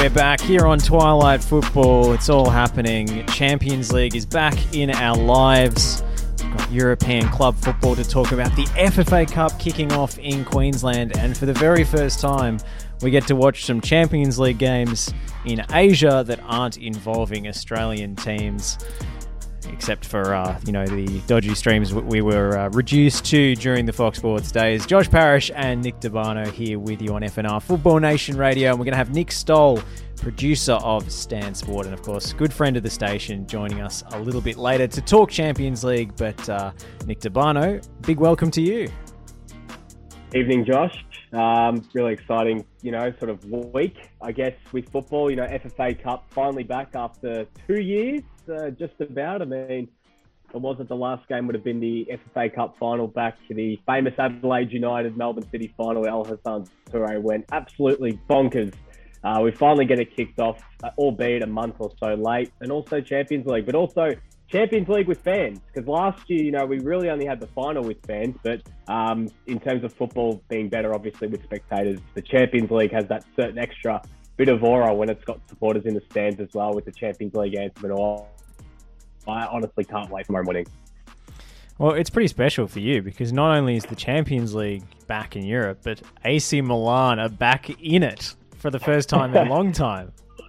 we're back here on Twilight Football. It's all happening. Champions League is back in our lives. We've got European club football to talk about. The FFA Cup kicking off in Queensland. And for the very first time, we get to watch some Champions League games in Asia that aren't involving Australian teams. Except for, the dodgy streams we were reduced to during the Fox Sports days. Josh Parrish and Nick Debano here with you on FNR Football Nation Radio. And we're going to have Nick Stoll, producer of Stan Sport, and of course, good friend of the station, joining us a little bit later to talk Champions League. But Nick Debano, big welcome to you. Evening, Josh. Really exciting, sort of week, I guess, with football. FFA Cup finally back after 2 years. Just about. I mean, it wasn't the last game would have been the FFA Cup final back to the famous Adelaide United Melbourne City final. El Hassan Toure went absolutely bonkers. We finally get it kicked off, albeit a month or so late, and also Champions League, but also Champions League with fans, because last year, we really only had the final with fans, but in terms of football being better, obviously, with spectators, the Champions League has that certain extra bit of aura when it's got supporters in the stands as well with the Champions League anthem and all. I honestly can't wait tomorrow morning. Well, it's pretty special for you because not only is the Champions League back in Europe, but AC Milan are back in it for the first time in a long time.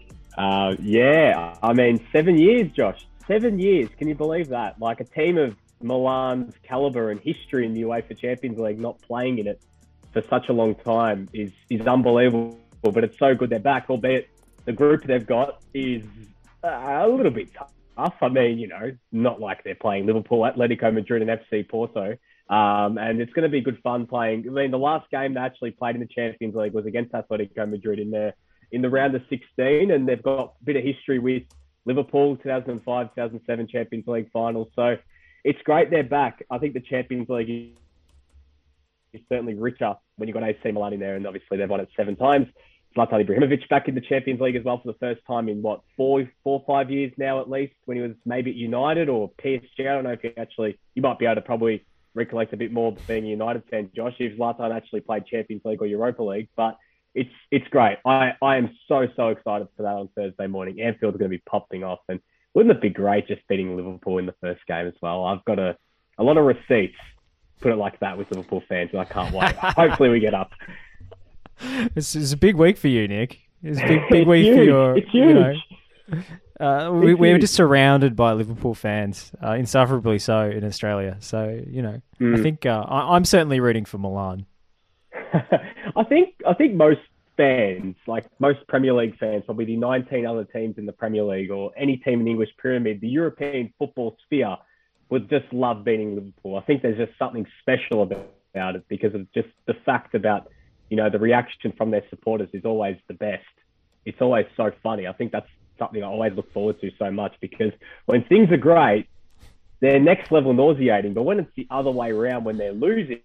Yeah, I mean, 7 years, Josh. 7 years. Can you believe that? Like a team of Milan's caliber and history in the UEFA Champions League not playing in it for such a long time is unbelievable. But it's so good they're back, albeit the group they've got is a little bit tough. I mean, not like they're playing Liverpool, Atletico Madrid and FC Porto. And it's going to be good fun playing. I mean, the last game they actually played in the Champions League was against Atletico Madrid in the round of 16. And they've got a bit of history with Liverpool, 2005, 2007 Champions League final. So it's great they're back. I think the Champions League is certainly richer when you've got AC Milan in there. And obviously they've won it 7 times. Zlatan Ibrahimovic back in the Champions League as well for the first time in, 5 years now at least, when he was maybe at United or PSG. I don't know if you might be able to probably recollect a bit more being a United fan, Josh, if Zlatan actually played Champions League or Europa League. But it's great. I am so excited for that on Thursday morning. Anfield's going to be popping off. And wouldn't it be great just beating Liverpool in the first game as well? I've got a lot of receipts, put it like that, with Liverpool fans, and I can't wait. Hopefully we get up. It's a big week for you, Nick. It's a big week for your. It's huge. We're just surrounded by Liverpool fans, insufferably so in Australia. So I think I'm certainly rooting for Milan. I think most fans, like most Premier League fans, probably the 19 other teams in the Premier League or any team in the English Pyramid, the European football sphere, would just love beating Liverpool. I think there's just something special about it because of just the fact about. The reaction from their supporters is always the best. It's always so funny. I think that's something I always look forward to so much because when things are great, they're next level nauseating. But when it's the other way around, when they're losing,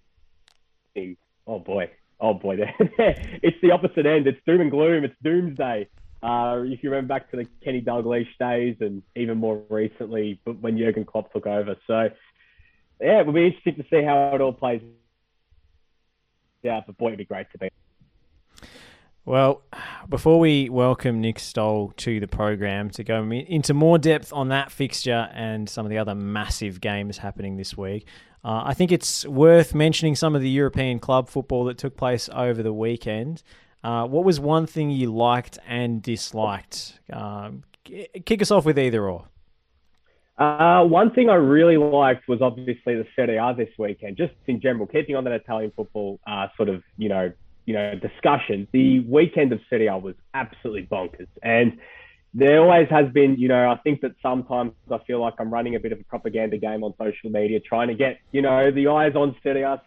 oh boy, it's the opposite end. It's doom and gloom. It's doomsday. If you remember back to the Kenny Dalglish days and even more recently when Jurgen Klopp took over. So, yeah, it will be interesting to see how it all plays. Yeah, but boy, it'd be great to be. Well, before we welcome Nick Stoll to the program to go into more depth on that fixture and some of the other massive games happening this week, I think it's worth mentioning some of the European club football that took place over the weekend. What was one thing you liked and disliked? Kick us off with either or. One thing I really liked was obviously the Serie A this weekend, just in general, keeping on that Italian football discussion. The weekend of Serie A was absolutely bonkers. And there always has been, I think that sometimes I feel like I'm running a bit of a propaganda game on social media, trying to get, the eyes on Serie A,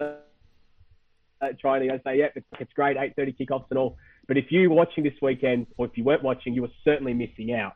trying to say, yeah, it's great, 8:30 kickoffs and all. But if you're watching this weekend, or if you weren't watching, you were certainly missing out.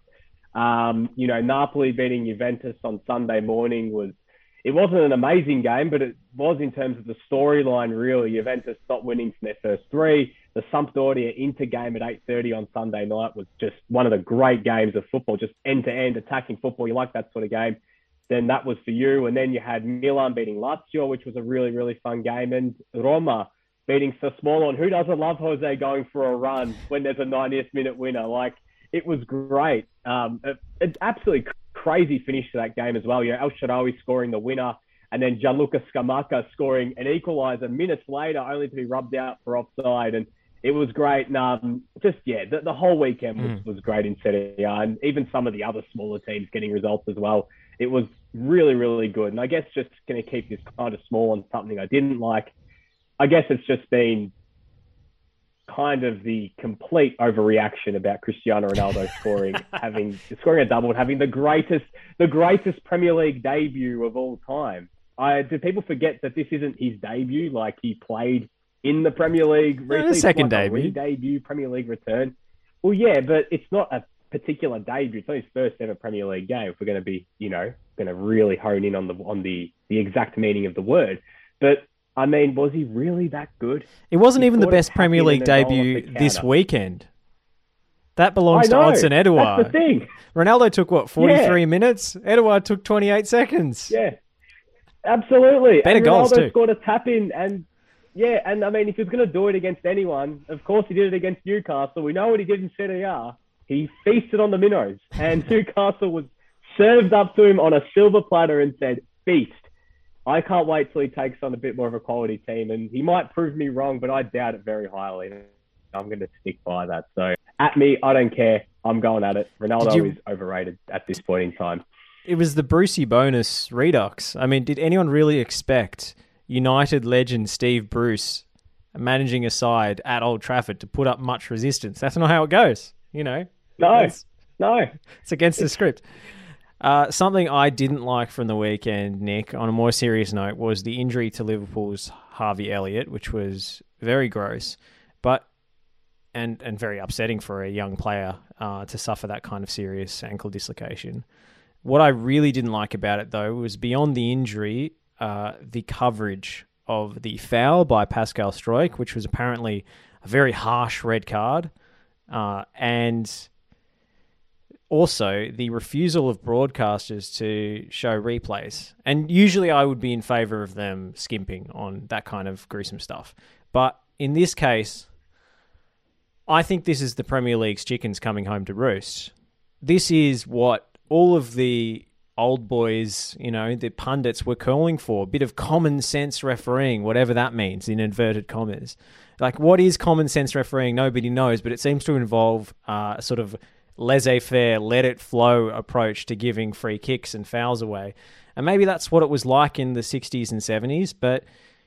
Napoli beating Juventus on Sunday morning it wasn't an amazing game, but it was in terms of the storyline, really. Juventus stopped winning from their first 3. The Sampdoria Inter game at 8:30 on Sunday night was just one of the great games of football, just end-to-end attacking football. You like that sort of game, then that was for you. And then you had Milan beating Lazio, which was a really, really fun game. And Roma beating Sassuolo. And who doesn't love Jose going for a run when there's a 90th minute winner? Like, it was great. It's absolutely crazy finish to that game as well. El Shaarawy scoring the winner, and then Gianluca Scamacca scoring an equaliser minutes later, only to be rubbed out for offside. And it was great. And the whole weekend was great in Serie A, and even some of the other smaller teams getting results as well. It was really, really good. And I guess just going to keep this kind of small on something I didn't like. I guess it's just been kind of the complete overreaction about Cristiano Ronaldo scoring a double, and having the greatest Premier League debut of all time. Do people forget that this isn't his debut? Like, he played in the Premier League recently. The second debut. Debut, Premier League return. Well, yeah, but it's not a particular debut. It's not his first ever Premier League game. If we're going to be, going to really hone in on the exact meaning of the word. But I mean, was he really that good? It wasn't even the best Premier League debut this weekend. That belongs to Odsonne Edouard. That's the thing. Ronaldo took, 43 minutes? Edouard took 28 seconds. Yeah, absolutely. Better goals too. Ronaldo scored a tap-in, and I mean, if he was going to do it against anyone, of course he did it against Newcastle. We know what he did in Serie A. He feasted on the minnows, and Newcastle was served up to him on a silver platter and said, feast. I can't wait till he takes on a bit more of a quality team, and he might prove me wrong, but I doubt it very highly. I'm going to stick by that. So, at me, I don't care. I'm going at it. Ronaldo is overrated at this point in time. It was the Brucey bonus redux. I mean, did anyone really expect United legend Steve Bruce managing a side at Old Trafford to put up much resistance? That's not how it goes, No. It's against the script. Something I didn't like from the weekend, Nick, on a more serious note, was the injury to Liverpool's Harvey Elliott, which was very gross, and very upsetting for a young player to suffer that kind of serious ankle dislocation. What I really didn't like about it, though, was beyond the injury, the coverage of the foul by Pascal Struijk, which was apparently a very harsh red card, and also the refusal of broadcasters to show replays. And usually I would be in favour of them skimping on that kind of gruesome stuff. But in this case, I think this is the Premier League's chickens coming home to roost. This is what all of the old boys, the pundits were calling for, a bit of common sense refereeing, whatever that means in inverted commas. Like, what is common sense refereeing? Nobody knows, but it seems to involve sort of laissez-faire, let-it-flow approach to giving free kicks and fouls away. And maybe that's what it was like in the 60s and 70s, but,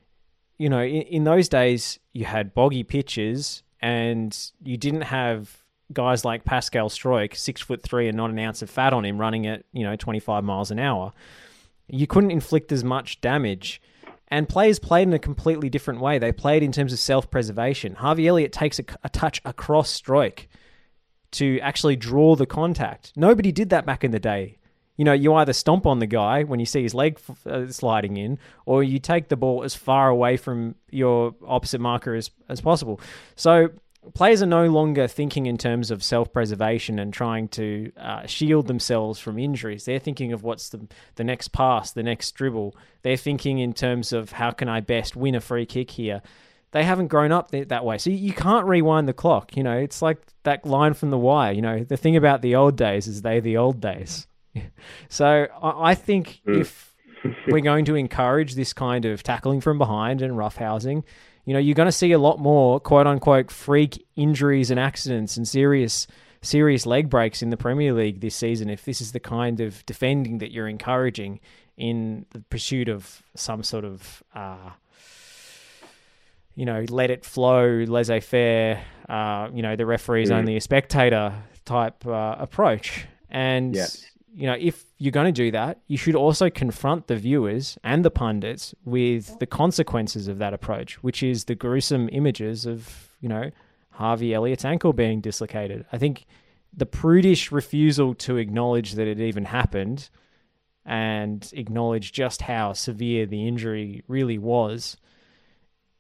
in those days, you had boggy pitches and you didn't have guys like Pascal Struijk, 6'3" and not an ounce of fat on him, running at, 25 miles an hour. You couldn't inflict as much damage. And players played in a completely different way. They played in terms of self-preservation. Harvey Elliott takes a touch across Struijk to actually draw the contact. Nobody did that back in the day. You either stomp on the guy when you see his leg sliding in, or you take the ball as far away from your opposite marker as possible. So players are no longer thinking in terms of self-preservation and trying to shield themselves from injuries. They're thinking of what's the next pass, the next dribble. They're thinking in terms of how can I best win a free kick here. They haven't grown up that way. So you can't rewind the clock. It's like that line from The Wire. The thing about the old days is they the old days. So I think if we're going to encourage this kind of tackling from behind and roughhousing, you're going to see a lot more quote-unquote freak injuries and accidents and serious leg breaks in the Premier League this season if this is the kind of defending that you're encouraging in the pursuit of some sort of let it flow, laissez-faire, the referee's only a spectator type approach. And, if you're going to do that, you should also confront the viewers and the pundits with the consequences of that approach, which is the gruesome images of, Harvey Elliott's ankle being dislocated. I think the prudish refusal to acknowledge that it even happened and acknowledge just how severe the injury really was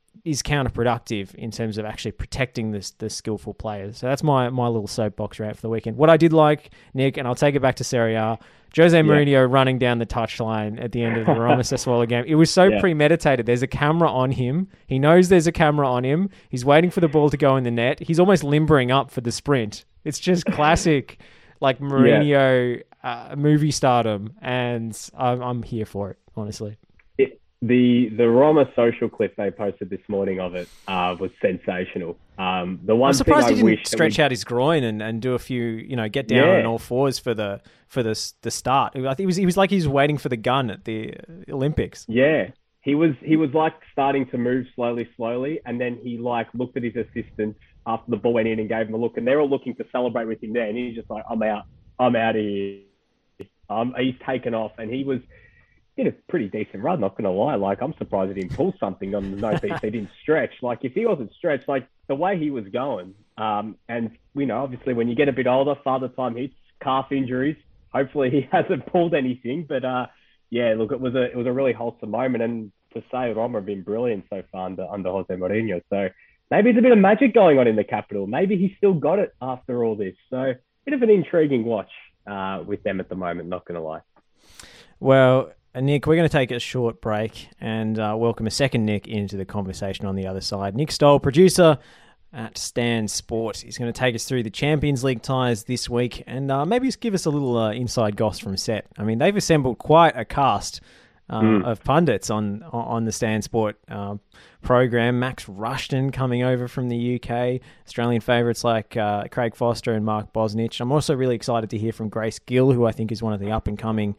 is counterproductive in terms of actually protecting the skillful players. So that's my little soapbox rant for the weekend. What I did like, Nick, and I'll take it back to Serie A, Jose Mourinho running down the touchline at the end of the Roma Sassuolo game. It was so premeditated. There's a camera on him. He knows there's a camera on him. He's waiting for the ball to go in the net. He's almost limbering up for the sprint. It's just classic, like Mourinho movie stardom, and I'm here for it, honestly. The Roma social clip they posted this morning of it was sensational. The one I'm surprised thing he didn't stretch out his groin and do a few, get down on all fours for the start. I think he was like he was waiting for the gun at the Olympics. Yeah, he was like starting to move slowly, and then he like looked at his assistants after the ball went in and gave him a look, and they're all looking to celebrate with him there, and he's just like, I'm out of here. He's taken off, and he did a pretty decent run, not gonna lie. Like, I'm surprised he didn't pull something on the no-piece. He didn't stretch. Like, if he wasn't stretched, like the way he was going, and obviously when you get a bit older, father time hits, calf injuries. Hopefully he hasn't pulled anything, but look, it was a really wholesome moment, and to say Roma have been brilliant so far under Jose Mourinho. So maybe there's a bit of magic going on in the capital. Maybe he's still got it after all this. So bit of an intriguing watch with them at the moment, not gonna lie. Well, Nick, we're going to take a short break and welcome a second Nick into the conversation on the other side. Nick Stoll, producer at Stan Sport. He's going to take us through the Champions League ties this week and maybe just give us a little inside goss from set. I mean, they've assembled quite a cast of pundits on the Stan Sport program. Max Rushton coming over from the UK, Australian favourites like Craig Foster and Mark Bosnich. I'm also really excited to hear from Grace Gill, who I think is one of the up-and-coming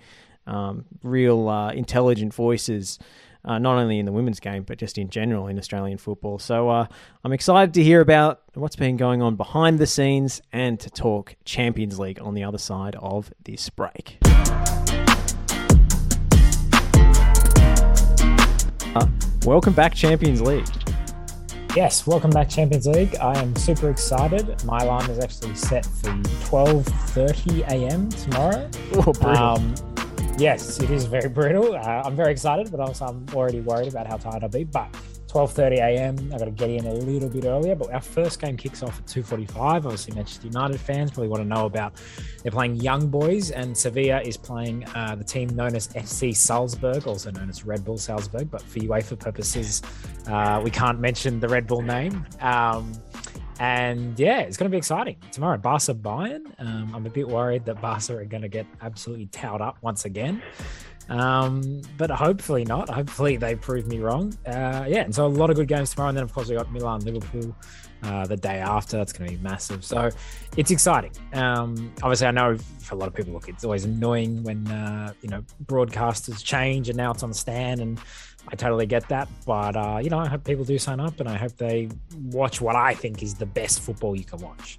real intelligent voices, not only in the women's game, but just in general in Australian football. So I'm excited to hear about what's been going on behind the scenes and to talk Champions League on the other side of this break. Welcome back, Champions League. Yes, welcome back, Champions League. I am super excited. My alarm is actually set for 12:30 a.m. tomorrow. Oh, brutal. Yes, it is very brutal. I'm very excited, but also I'm already worried about how tired I'll be. But 12:30 a.m. I've got to get in a little bit earlier. But our first game kicks off at 2:45. Obviously, Manchester United fans probably want to know about. They're playing Young Boys, and Sevilla is playing the team known as FC Salzburg, also known as Red Bull Salzburg. But for UEFA purposes, we can't mention the Red Bull name. And yeah, it's going to be exciting. Tomorrow, Barca Bayern. I'm a bit worried that Barca are going to get absolutely towed up once again. But hopefully not. Hopefully they prove me wrong. And so a lot of good games tomorrow. And then, of course, we got Milan, Liverpool the day after. That's going to be massive. So it's exciting. Obviously, I know for a lot of people, look, it's always annoying when, broadcasters change and now it's on the stand, and I totally get that. But, I hope people do sign up, and I hope they watch what I think is the best football you can watch.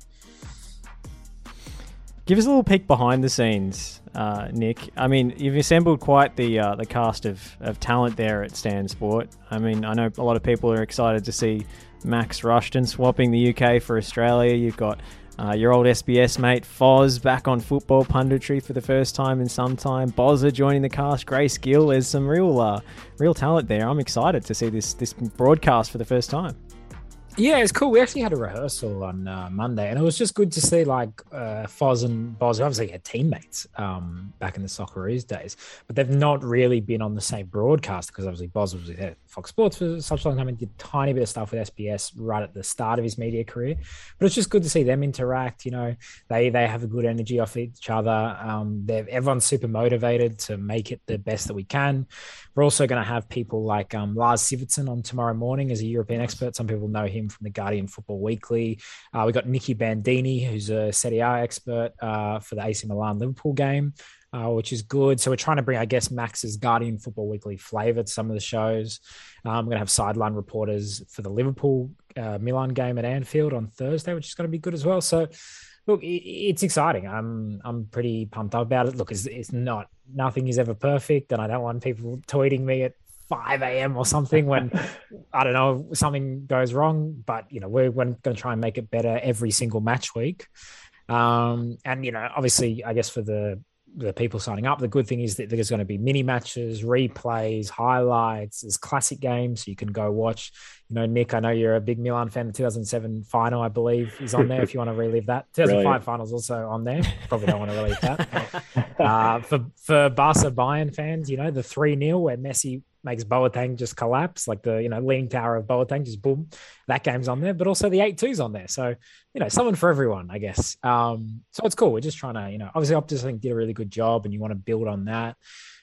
Give us a little peek behind the scenes, Nick. I mean, you've assembled quite the cast of talent there at Stan Sport. I mean, I know a lot of people are excited to see Max Rushton swapping the UK for Australia. You've got your old SBS mate Foz back on football punditry for the first time in some time. Bozza joining the cast. Grace Gill. There's some real talent there. I'm excited to see this broadcast for the first time. Yeah, it's cool. We actually had a rehearsal on Monday, and it was just good to see Foz and Boz, who obviously had teammates back in the Socceroos days, but they've not really been on the same broadcast because obviously Boz was at Fox Sports for such a long time and did a tiny bit of stuff with SBS right at the start of his media career. But it's just good to see them interact. They have a good energy off each other. Everyone's super motivated to make it the best that we can. We're also going to have people like Lars Sivertsen on tomorrow morning as a European expert. Some people know him from the Guardian Football Weekly. We got Nicky Bandini, who's a Serie A expert for the AC Milan Liverpool game, which is good. So we're trying to bring, I guess, Max's Guardian Football Weekly flavour to some of the shows. I'm going to have sideline reporters for the Liverpool Milan game at Anfield on Thursday, which is going to be good as well. So look, it's exciting. I'm pretty pumped up about it. Look, it's not, nothing is ever perfect, and I don't want people tweeting me at 5 a.m. or something when, I don't know, something goes wrong. But, we're going to try and make it better every single match week. And, obviously, I guess for the the people signing up. The good thing is that there's going to be mini matches, replays, highlights. There's classic games, so you can go watch. Nick, I know you're a big Milan fan. The 2007 final, I believe, is on there if you want to relive that. 2005 final's also on there. Probably don't want to relive that. For Barca Bayern fans, the 3-0 where Messi makes Boateng just collapse, like the leaning tower of Boateng, just boom. That game's on there, but also the 8-2's on there. So something for everyone, I guess. So it's cool. We're just trying to, obviously Optus I think did a really good job, and you want to build on that.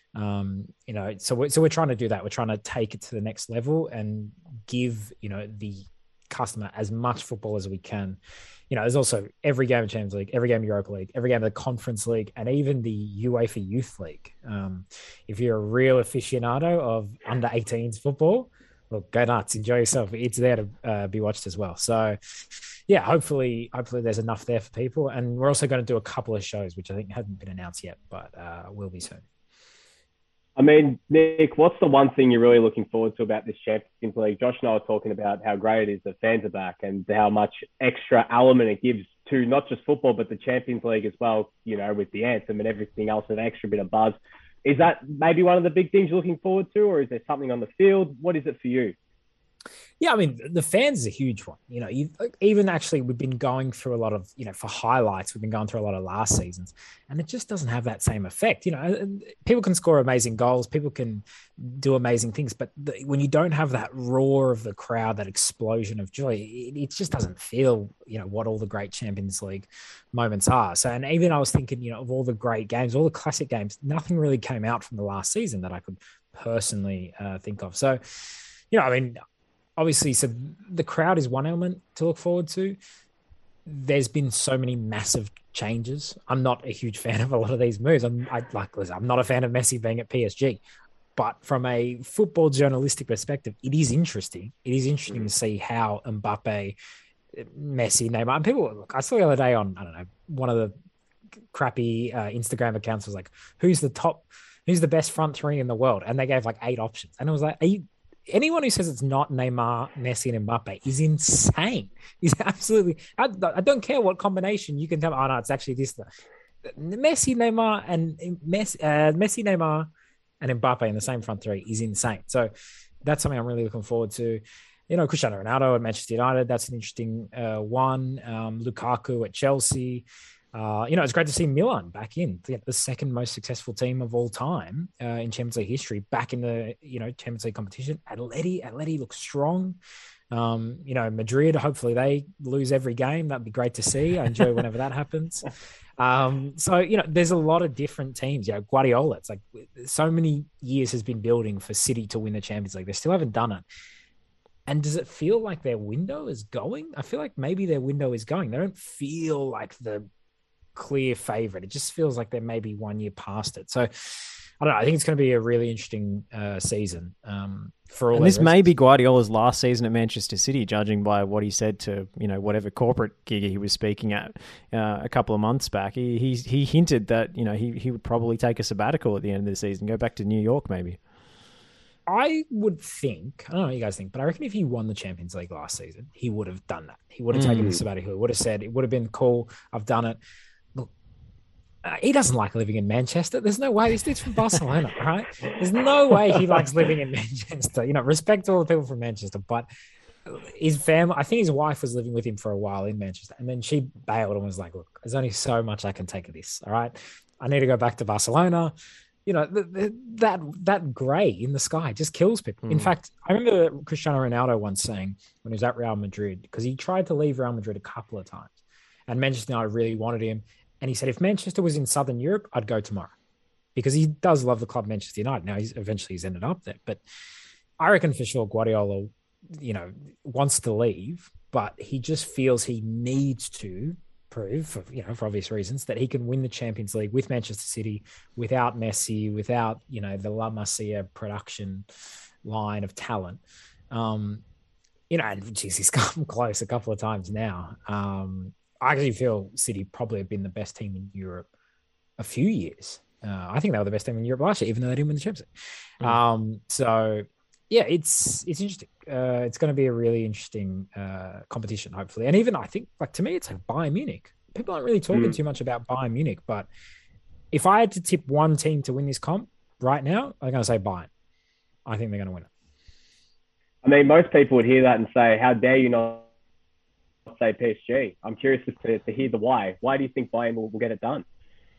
So we're trying to do that. We're trying to take it to the next level and give the customer as much football as we can. There's also every game of Champions League, every game of Europa League, every game of the Conference League, and even the UEFA Youth League. If you're a real aficionado of under-18s football, look, go nuts, enjoy yourself. It's there to be watched as well. So, yeah, hopefully there's enough there for people. And we're also going to do a couple of shows, which I think haven't been announced yet, but will be soon. I mean, Nick, what's the one thing you're really looking forward to about this Champions League? Josh and I were talking about how great it is that fans are back and how much extra element it gives to not just football, but the Champions League as well, with the anthem and everything else, an extra bit of buzz. Is that maybe one of the big things you're looking forward to, or is there something on the field? What is it for you? Yeah, I mean, the fans is a huge one. Even actually, we've been going through a lot of, for highlights, we've been going through a lot of last seasons, and it just doesn't have that same effect. People can score amazing goals, people can do amazing things, but when you don't have that roar of the crowd, that explosion of joy, it just doesn't feel, what all the great Champions League moments are. So, and even I was thinking, of all the great games, all the classic games, nothing really came out from the last season that I could personally think of. So, I mean, obviously, so the crowd is one element to look forward to. There's been so many massive changes. I'm not a huge fan of a lot of these moves. I'm not a fan of Messi being at PSG, but from a football journalistic perspective, it is interesting. It is interesting to see how Mbappe, Messi, Neymar, and people. Look, I saw the other day on, I don't know, one of the crappy Instagram accounts was like, who's the best front three in the world? And they gave like 8 options, and it was like, anyone who says it's not Neymar, Messi, and Mbappe is insane. He's absolutely. I don't care what combination you can tell. Oh no, it's actually this. Messi, Neymar, and Mbappe in the same front three is insane. So that's something I'm really looking forward to. Cristiano Ronaldo at Manchester United. That's an interesting one. Lukaku at Chelsea. It's great to see Milan back in the second most successful team of all time in Champions League history, back in the Champions League competition. Atleti looks strong. Madrid, hopefully they lose every game. That'd be great to see. I enjoy whenever that happens. So there's a lot of different teams. Guardiola, it's like so many years has been building for City to win the Champions League. They still haven't done it. And does it feel like their window is going? I feel like maybe their window is going. They don't feel like the clear favorite. It just feels like they're maybe 1 year past it. So I don't know. I think it's going to be a really interesting season for all. And this may be Guardiola's last season at Manchester City, judging by what he said to whatever corporate gig he was speaking at a couple of months back. He hinted that he would probably take a sabbatical at the end of the season, go back to New York maybe. I would think, I don't know what you guys think, but I reckon if he won the Champions League last season, he would have done that. He would have taken the sabbatical. He would have said, it would have been cool. I've done it. Look, he doesn't like living in Manchester. There's no way. This dude's from Barcelona, right? There's no way he likes living in Manchester. Respect to all the people from Manchester, but his family, I think his wife was living with him for a while in Manchester, and then she bailed and was like, look, there's only so much I can take of this, all right? I need to go back to Barcelona. That grey in the sky just kills people. In fact, I remember Cristiano Ronaldo once saying when he was at Real Madrid, because he tried to leave Real Madrid a couple of times, and Manchester United really wanted him. And he said, if Manchester was in Southern Europe, I'd go tomorrow, because he does love the club Manchester United. Now he's ended up there, but I reckon for sure Guardiola, wants to leave, but he just feels he needs to prove, for obvious reasons, that he can win the Champions League with Manchester City without Messi, without the La Masia production line of talent. And geez, he's come close a couple of times now. I actually feel City probably have been the best team in Europe a few years. I think they were the best team in Europe last year, even though they didn't win the Champions League. So yeah, it's interesting. It's going to be a really interesting competition, hopefully. And even I think, to me, it's like Bayern Munich. People aren't really talking too much about Bayern Munich, but if I had to tip one team to win this comp right now, I'm going to say Bayern. I think they're going to win it. I mean, most people would hear that and say, how dare you not say PSG? I'm curious to hear the why. Why do you think Bayern will get it done?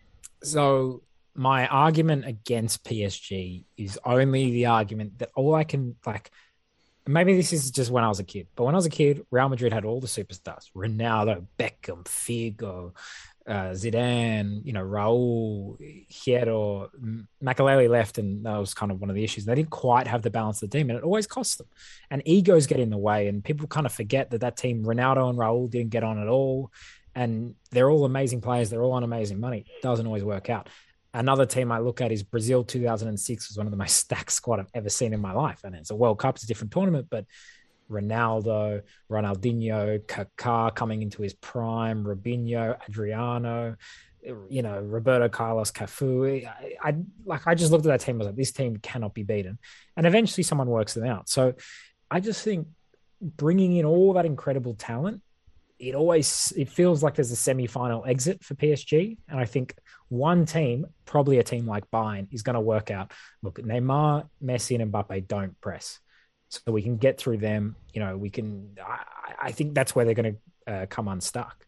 So my argument against PSG is only the argument that all I can maybe this is just when I was a kid, but when I was a kid, Real Madrid had all the superstars: Ronaldo, Beckham, Figo, Zidane, Raul, Hierro. Makelele left, and that was kind of one of the issues. They didn't quite have the balance of the team, and it always cost them. And egos get in the way, and people kind of forget that team, Ronaldo and Raul, didn't get on at all. And they're all amazing players. They're all on amazing money. It doesn't always work out. Another team I look at is Brazil 2006 was one of the most stacked squad I've ever seen in my life. And it's a World Cup, it's a different tournament, but Ronaldo, Ronaldinho, Kaká coming into his prime, Robinho, Adriano, Roberto Carlos, Cafu. I just looked at that team. I was like, this team cannot be beaten. And eventually someone works them out. So I just think bringing in all that incredible talent, it feels like there's a semi-final exit for PSG. And I think one team, probably a team like Bayern, is going to work out, look, Neymar, Messi, and Mbappe don't press. So we can get through them. I think that's where they're going to come unstuck.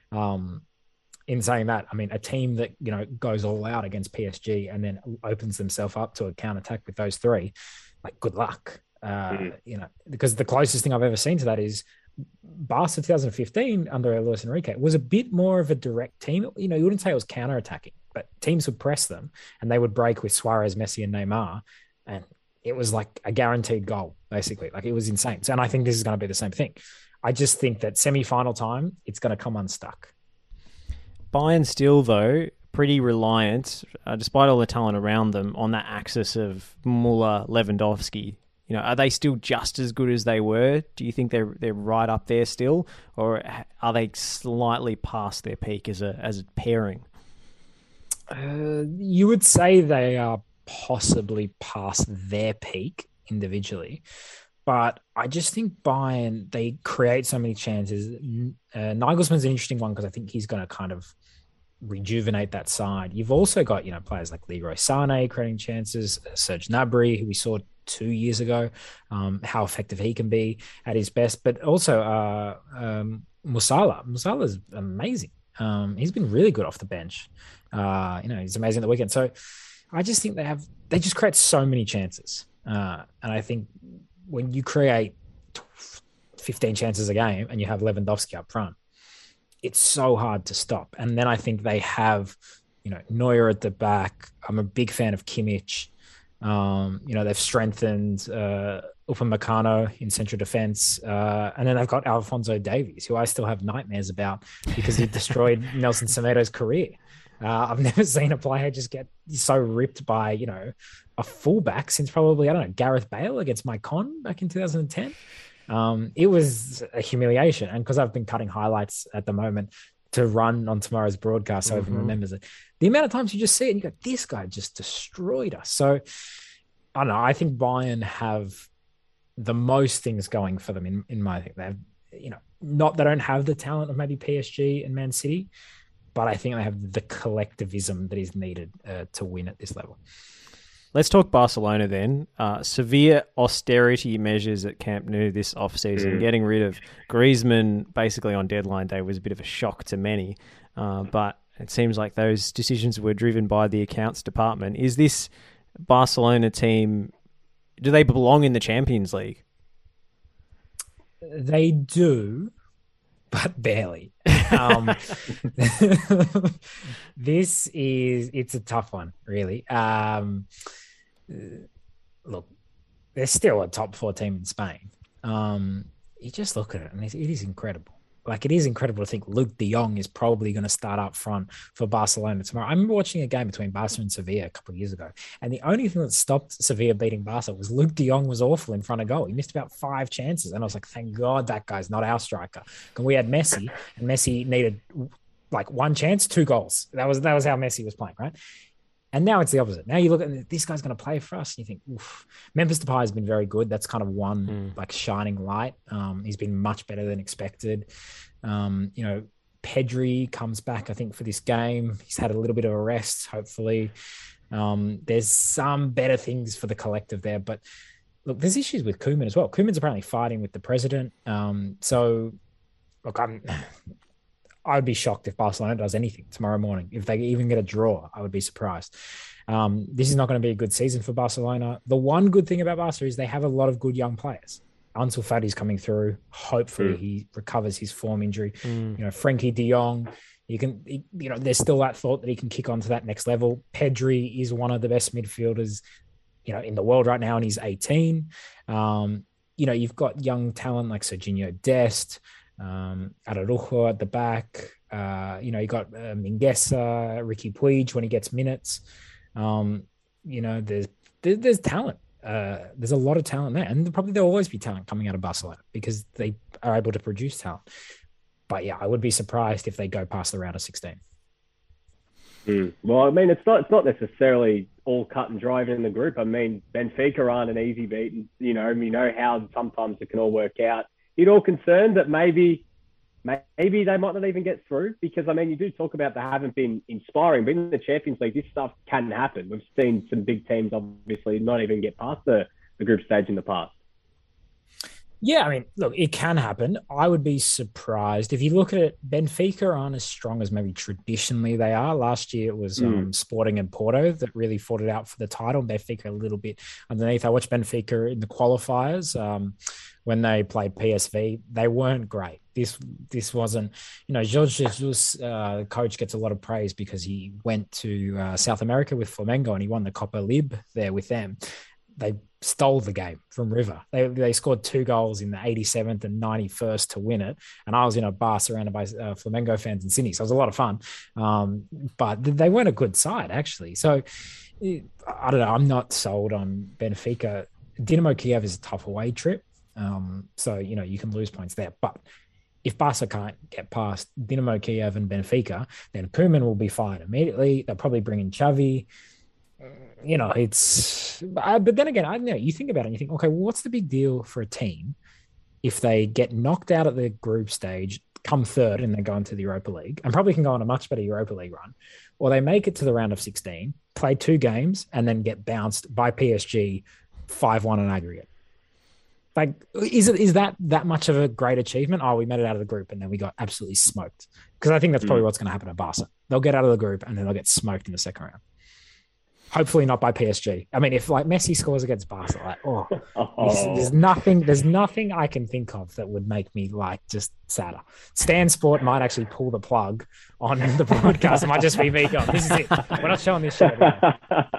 In saying that, I mean, a team that, goes all out against PSG and then opens themselves up to a counter-attack with those three, good luck. Because the closest thing I've ever seen to that is Barca 2015 under Luis Enrique was a bit more of a direct team. You wouldn't say it was counter-attacking, but teams would press them and they would break with Suarez, Messi, and Neymar. And it was like a guaranteed goal, basically. It was insane. So, and I think this is going to be the same thing. I just think that semi-final time, it's going to come unstuck. Bayern still, though, pretty reliant, despite all the talent around them, on that axis of Muller, Lewandowski. Are they still just as good as they were? Do you think they're right up there still, or are they slightly past their peak as a pairing? You would say they are possibly past their peak individually, but I just think Bayern, they create so many chances. Nagelsmann's an interesting one because I think he's going to kind of rejuvenate that side. You've also got players like Leroy Sané creating chances, Serge Gnabry, who we saw 2 years ago, how effective he can be at his best, but also Musiala. Musiala's amazing. He's been really good off the bench. He's amazing at the weekend. So I just think they just create so many chances. And I think when you create 15 chances a game and you have Lewandowski up front, it's so hard to stop. And then I think they have, Neuer at the back. I'm a big fan of Kimmich. They've strengthened Upamecano in central defense. And then they've got Alphonso Davies, who I still have nightmares about because he destroyed Nelson Semedo's career. I've never seen a player just get so ripped by, a fullback since probably, Gareth Bale against Maicon back in 2010. It was a humiliation. And because I've been cutting highlights at the moment to run on tomorrow's broadcast, so everyone remembers it. The amount of times you just see it and you go, this guy just destroyed us. So I don't know. I think Bayern have the most things going for them in my thing. They have, not they don't have the talent of maybe PSG and Man City, but I think they have the collectivism that is needed to win at this level. Let's talk Barcelona then. Severe austerity measures at Camp Nou this offseason. Getting rid of Griezmann basically on deadline day was a bit of a shock to many, but it seems like those decisions were driven by the accounts department. Is this Barcelona team, do they belong in the Champions League? They do, but barely. It's a tough one, really. Look, they're still a top 4 team in Spain. You just look at it and it is incredible. It is incredible to think Luke de Jong is probably going to start up front for Barcelona tomorrow. I remember watching a game between Barca and Sevilla a couple of years ago, and the only thing that stopped Sevilla beating Barca was Luke de Jong was awful in front of goal. He missed about 5 chances, and I was like, thank God that guy's not our striker. And we had Messi, and Messi needed 1 chance, 2 goals. That was how Messi was playing, right? And now it's the opposite. Now you look at this guy's going to play for us, and you think, oof. Memphis Depay has been very good. That's kind of one shining light. He's been much better than expected. PSG Pedri comes back, I think, for this game. He's had a little bit of a rest, hopefully. There's some better things for the collective there, but look, there's issues with Koeman as well. Koeman's apparently fighting with the president. So, look, I would be shocked if Barcelona does anything tomorrow morning. If they even get a draw, I would be surprised. This is not going to be a good season for Barcelona. The one good thing about Barca is they have a lot of good young players. Ansu Fati's coming through. Hopefully he recovers his form injury. You know, Frankie de Jong, there's still that thought that he can kick on to that next level. Pedri is one of the best midfielders, in the world right now, and he's 18. You've got young talent like Serginho Dest, Araujo at the back. You got Mingueza, Ricky Puig when he gets minutes. There's talent. There's a lot of talent there, and probably there'll always be talent coming out of Barcelona because they are able to produce talent. But yeah, I would be surprised if they go past the round of 16. Well, I mean, it's not necessarily all cut and dry in the group. I mean, Benfica aren't an easy beat, and we know how sometimes it can all work out. You're all concerned that maybe they might not even get through because, I mean, you do talk about they haven't been inspiring, but in the Champions League, this stuff can happen. We've seen some big teams, obviously, not even get past the group stage in the past. Yeah, I mean, look, it can happen. I would be surprised. If you look at it, Benfica aren't as strong as maybe traditionally they are. Last year, it was Sporting and Porto that really fought it out for the title. Benfica a little bit underneath. I watched Benfica in the qualifiers when they played PSV. They weren't great. This wasn't, Jorge Jesus, the coach, gets a lot of praise because he went to South America with Flamengo and he won the Copa Lib there with them. They stole the game from River. They scored 2 goals in the 87th and 91st to win it. And I was in a bar surrounded by Flamengo fans in Sydney. So it was a lot of fun. But they weren't a good side, actually. So I don't know. I'm not sold on Benfica. Dinamo Kiev is a tough away trip. So, you can lose points there. But if Barca can't get past Dinamo Kiev and Benfica, then Koeman will be fired immediately. They'll probably bring in Xavi. But then again, you think about it and you think, okay, well, what's the big deal for a team if they get knocked out at the group stage, come third, and then go into the Europa League, and probably can go on a much better Europa League run, or they make it to the round of 16, play 2 games, and then get bounced by PSG 5-1 on aggregate? Like, is that much of a great achievement? Oh, we made it out of the group and then we got absolutely smoked. Because I think that's probably what's going to happen at Barca. They'll get out of the group and then they'll get smoked in the second round. Hopefully not by PSG. I mean, if like Messi scores against Barca, there's nothing I can think of that would make me just sadder. Stan Sport might actually pull the plug on the podcast. It might just be me going, this is it. We're not showing this show anymore.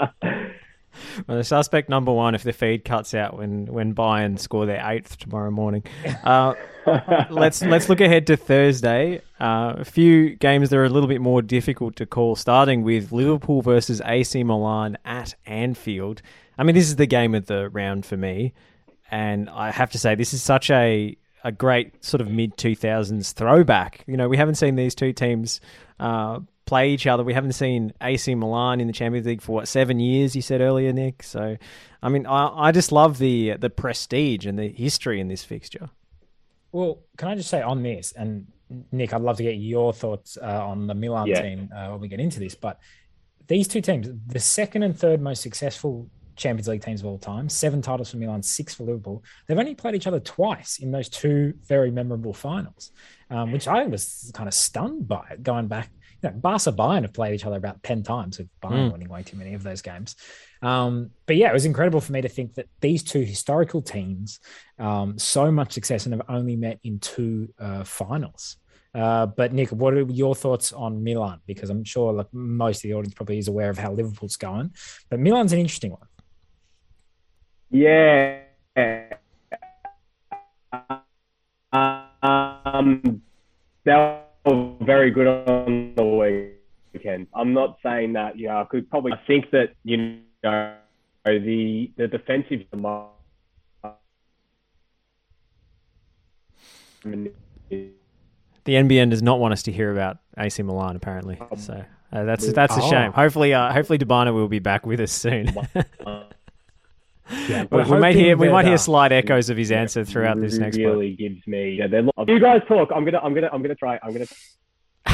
Well, the suspect number one, if the feed cuts out when Bayern score their 8th tomorrow morning. Let's look ahead to Thursday. A few games that are a little bit more difficult to call, starting with Liverpool versus AC Milan at Anfield. I mean, this is the game of the round for me. And I have to say, this is such a great sort of mid-2000s throwback. We haven't seen these two teams play each other. We haven't seen AC Milan in the Champions League for 7 years, you said earlier, Nick. So, I mean, I just love the prestige and the history in this fixture. Well, can I just say on this, and Nick, I'd love to get your thoughts on the Milan team when we get into this, but these two teams, the second and third most successful Champions League teams of all time, 7 titles for Milan, 6 for Liverpool. They've only played each other twice in those 2 very memorable finals, which I was kind of stunned by going back. Barca Bayern have played each other about 10 times, with Bayern winning way too many of those games. But yeah, it was incredible for me to think that these 2 historical teams, so much success, and have only met in 2 finals. But Nick, what are your thoughts on Milan? Because I'm sure most of the audience probably is aware of how Liverpool's going, but Milan's an interesting one. Yeah. That was very good on the weekend. I'm not saying that, I could probably think that, the defensive the NBN does not want us to hear about AC Milan, apparently. So that's a shame. Hopefully Dybala will be back with us soon. Yeah, we might hear slight echoes of his answer throughout this next part. Really gives me. You guys talk. I'm gonna try.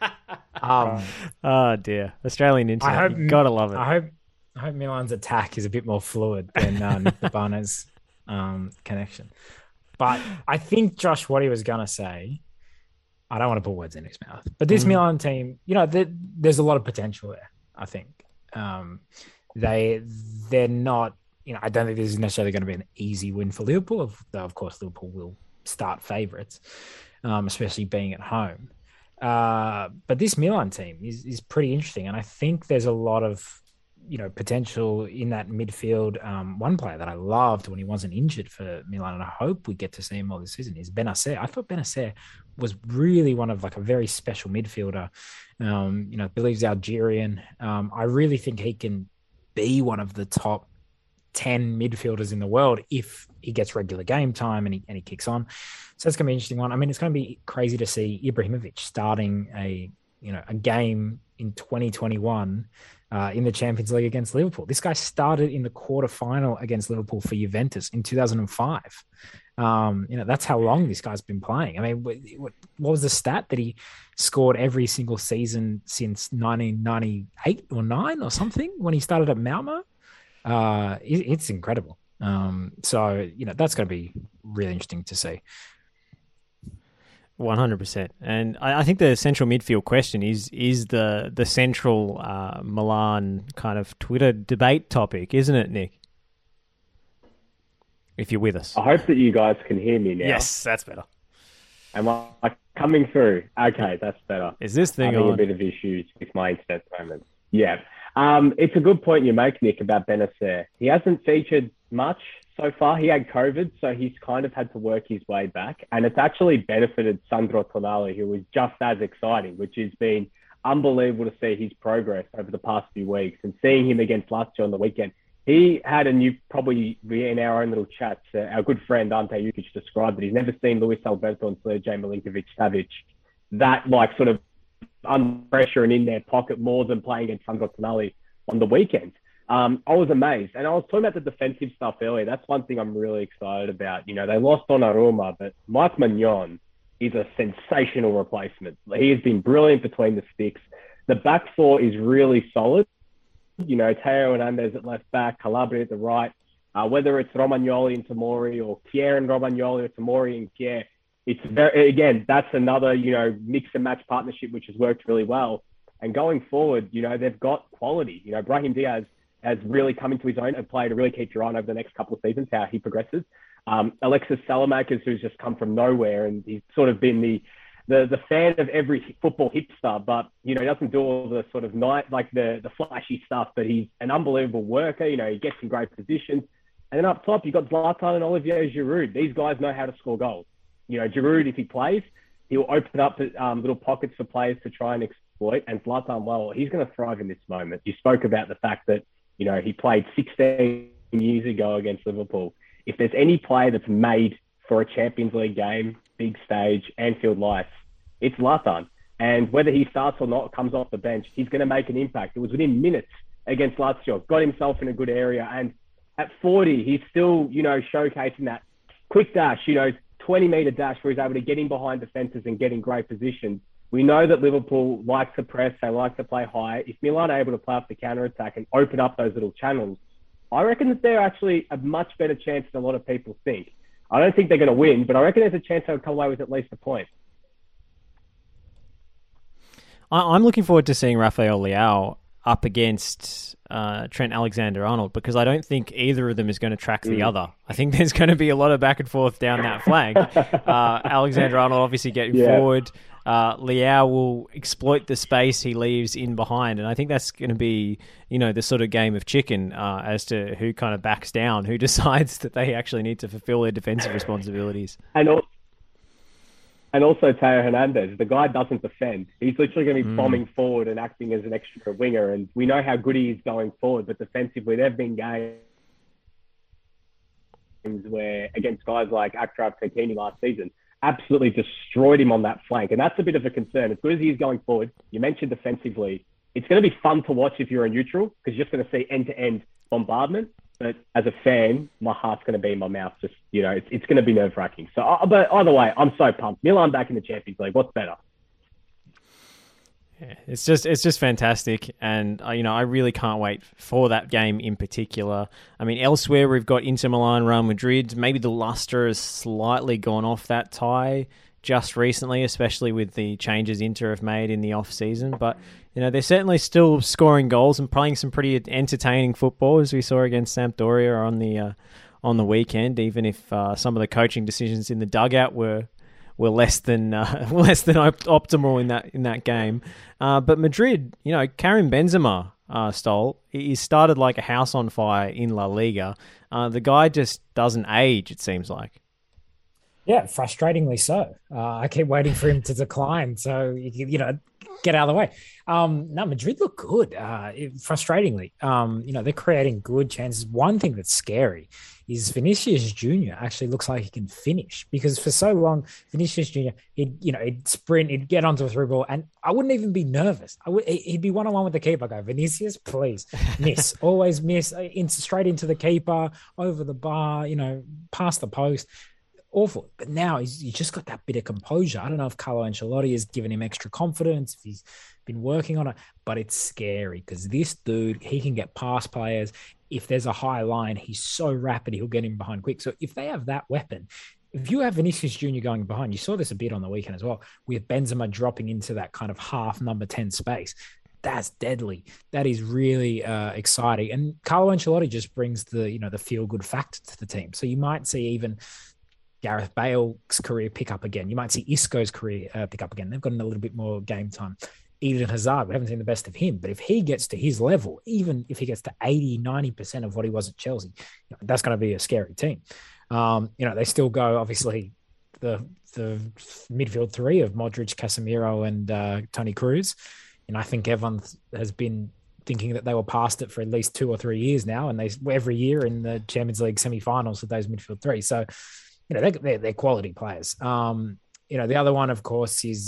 Oh dear, Australian internet. You gotta love it. I hope Milan's attack is a bit more fluid than Nick Urbana's connection. But I think Josh, what he was gonna say, I don't want to put words in his mouth, but this Milan team, there's a lot of potential there. I think they're not. I don't think this is necessarily going to be an easy win for Liverpool. Though of course Liverpool will start favourites, especially being at home. But this Milan team is pretty interesting, and I think there's a lot of potential in that midfield. One player that I loved when he wasn't injured for Milan, and I hope we get to see him more this season, is Benacer. I thought Benacer was really one of a very special midfielder. I believe he's Algerian. I really think he can be one of the top 10 midfielders in the world if he gets regular game time and he kicks on. So that's going to be an interesting one. I mean, it's going to be crazy to see Ibrahimovic starting a game in 2021 in the Champions League against Liverpool. This guy started in the quarterfinal against Liverpool for Juventus in 2005. That's how long this guy's been playing. I mean, what was the stat that he scored every single season since 1998 or 9 or something when he started at Malmo? It's incredible. So that's going to be really interesting to see. 100%. And I think the central midfield question is the central Milan kind of Twitter debate topic, isn't it, Nick? If you're with us. I hope that you guys can hear me now. Yes, that's better. Am I coming through? Okay, that's better. Is this thing having on? A bit of issues with my internet at the moment. Yeah. It's a good point you make, Nick, about Benacer. He hasn't featured much so far. He had COVID, so he's kind of had to work his way back. And it's actually benefited Sandro Tonali, who is just as exciting, which has been unbelievable to see his progress over the past few weeks. And seeing him against Lazio on the weekend, he had probably in our own little chats, our good friend Ante Jukic described that he's never seen Luis Alberto and Sergej Milinkovic-Savic that sort of under pressure and in their pocket more than playing against Sandro Tonali on the weekend. I was amazed. And I was talking about the defensive stuff earlier. That's one thing I'm really excited about. They lost Donnarumma, but Mike Maignan is a sensational replacement. He has been brilliant between the sticks. The back four is really solid. Teo Hernandez at left back, Calabria at the right. Whether it's Romagnoli and Tomori or Pierre and Romagnoli or Tomori and Pierre, it's that's another, mix and match partnership, which has worked really well. And going forward, they've got quality. Brahim Diaz has really come into his own and played a really keep your eye on over the next couple of seasons, how he progresses. Alexis Salamakers, who's just come from nowhere, and he's sort of been the fan of every football hipster, but, he doesn't do all the sort of the flashy stuff, but he's an unbelievable worker. He gets in great positions. And then up top, you've got Zlatan and Olivier Giroud. These guys know how to score goals. Giroud, if he plays, he'll open up little pockets for players to try and exploit. And Zlatan, well, he's going to thrive in this moment. You spoke about the fact that, he played 16 years ago against Liverpool. If there's any player that's made for a Champions League game, big stage, Anfield Lights, it's Zlatan. And whether he starts or not, comes off the bench, he's going to make an impact. It was within minutes against Lazio, got himself in a good area. And at 40, he's still, showcasing that quick dash, 20-metre dash where he's able to get in behind defences and get in great positions. We know that Liverpool likes to press, they like to play high. If Milan are able to play off the counter-attack and open up those little channels, I reckon that they're actually a much better chance than a lot of people think. I don't think they're going to win, but I reckon there's a chance they'll come away with at least a point. I'm looking forward to seeing Rafael Leao up against Trent Alexander-Arnold, because I don't think either of them is going to track the other. I think there's going to be a lot of back and forth down that flank. Alexander-Arnold obviously getting forward. Leao will exploit the space he leaves in behind, and I think that's going to be, the sort of game of chicken as to who kind of backs down, who decides that they actually need to fulfill their defensive responsibilities. And also Teo Hernandez, the guy doesn't defend. He's literally going to be bombing forward and acting as an extra winger. And we know how good he is going forward, but defensively, there have been games where, against guys like Achraf Hakimi last season, absolutely destroyed him on that flank. And that's a bit of a concern. As good as he is going forward, you mentioned defensively, it's going to be fun to watch if you're a neutral, because you're just going to see end-to-end bombardment. But as a fan, my heart's going to be in my mouth. Just, it's going to be nerve-wracking. So, but either way, I'm so pumped. Milan back in the Champions League. What's better? Yeah, it's just fantastic, and I really can't wait for that game in particular. I mean, elsewhere we've got Inter Milan, Real Madrid. Maybe the luster has slightly gone off that tie just recently, especially with the changes Inter have made in the off season. But they're certainly still scoring goals and playing some pretty entertaining football, as we saw against Sampdoria on the weekend. Even if some of the coaching decisions in the dugout were less than optimal in that game. But Madrid, Karim Benzema, he started like a house on fire in La Liga. The guy just doesn't age, it seems like. Yeah, frustratingly so. I keep waiting for him to decline, so get out of the way. No, Madrid look good. Frustratingly, they're creating good chances. One thing that's scary is Vinicius Junior actually looks like he can finish, because for so long Vinicius Junior, he'd sprint, he'd get onto a through ball, and I wouldn't even be nervous. He'd be one-on-one with the keeper. I go, Vinicius, please miss, always miss, straight into the keeper, over the bar, past the post. Awful. But now he's just got that bit of composure. I don't know if Carlo Ancelotti has given him extra confidence, if he's been working on it, but it's scary because this dude, he can get past players. If there's a high line, he's so rapid, he'll get him behind quick. So if they have that weapon, if you have Vinicius Jr. going behind, you saw this a bit on the weekend as well, with Benzema dropping into that kind of half number 10 space. That's deadly. That is really exciting. And Carlo Ancelotti just brings the feel-good factor to the team. So you might see even Gareth Bale's career pick up again. You might see Isco's career pick up again. They've gotten a little bit more game time. Eden Hazard, we haven't seen the best of him, but if he gets to his level, even if he gets to 80, 90% of what he was at Chelsea, that's going to be a scary team. They still go, obviously, the midfield three of Modric, Casemiro, and Toni Kroos. And I think everyone has been thinking that they were past it for at least 2 or 3 years now, and they every year in the Champions League semi-finals with those midfield three. So, they're quality players. The other one, of course, is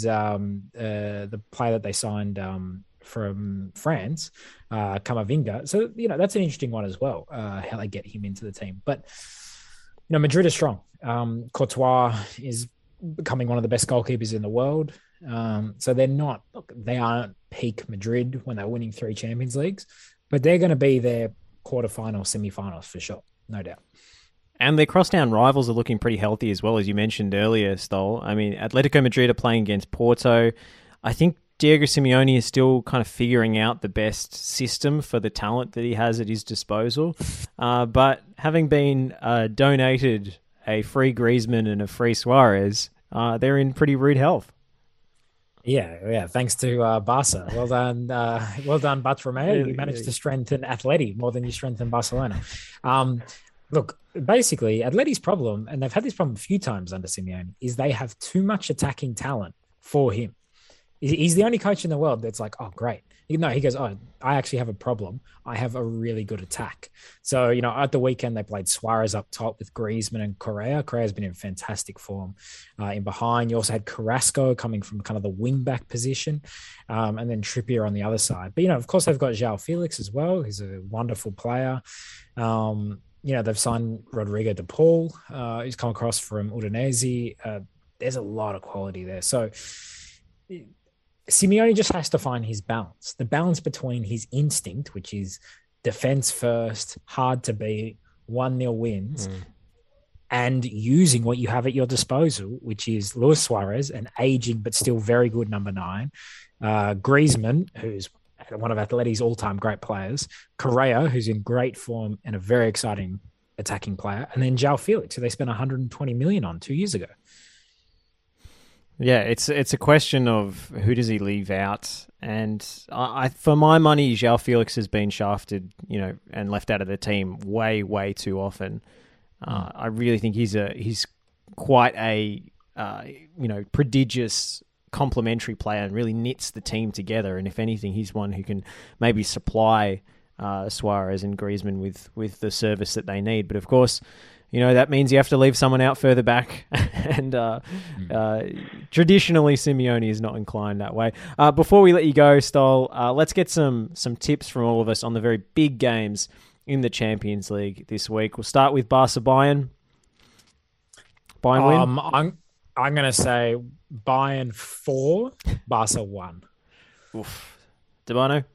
the player that they signed from France, Camavinga. So, that's an interesting one as well, how they get him into the team. But, Madrid is strong. Courtois is becoming one of the best goalkeepers in the world. So they aren't peak Madrid when they're winning 3 Champions Leagues, but they're going to be their quarterfinals, semi-finals for sure, no doubt. And their crosstown rivals are looking pretty healthy as well, as you mentioned earlier, Stoll. I mean, Atletico Madrid are playing against Porto. I think Diego Simeone is still kind of figuring out the best system for the talent that he has at his disposal. But having been donated a free Griezmann and a free Suarez, they're in pretty rude health. Yeah. Thanks to Barca. Well done, Bartomeu. You managed to strengthen Atleti more than you strengthened Barcelona. Look, basically, Atleti's problem, and they've had this problem a few times under Simeone, is they have too much attacking talent for him. He's the only coach in the world that's like, oh, great. No, he goes, oh, I actually have a problem. I have a really good attack. So, at the weekend, they played Suarez up top with Griezmann and Correa. Correa's been in fantastic form in behind. You also had Carrasco coming from kind of the wing-back position, and then Trippier on the other side. But, of course, they've got João Felix as well. He's a wonderful player. They've signed Rodrigo de Paul. He's come across from Udinese. There's a lot of quality there. So Simeone just has to find his balance. The balance between his instinct, which is defense first, hard to beat, 1-0 wins, and using what you have at your disposal, which is Luis Suarez, an aging but still very good number 9, Griezmann, who's one of Atleti's all-time great players, Correa, who's in great form and a very exciting attacking player, and then João Felix, who they spent 120 million on 2 years ago. Yeah, it's a question of who does he leave out, and I for my money, João Felix has been shafted, and left out of the team way too often. I really think he's quite a prodigious complementary player and really knits the team together. And if anything, he's one who can maybe supply Suarez and Griezmann with the service that they need. But of course, that means you have to leave someone out further back. And traditionally, Simeone is not inclined that way. Before we let you go, Stoll, let's get some tips from all of us on the very big games in the Champions League this week. We'll start with Barca Bayern. Bayern win? I'm going to say Bayern 4, Barca 1. Oof. Debano?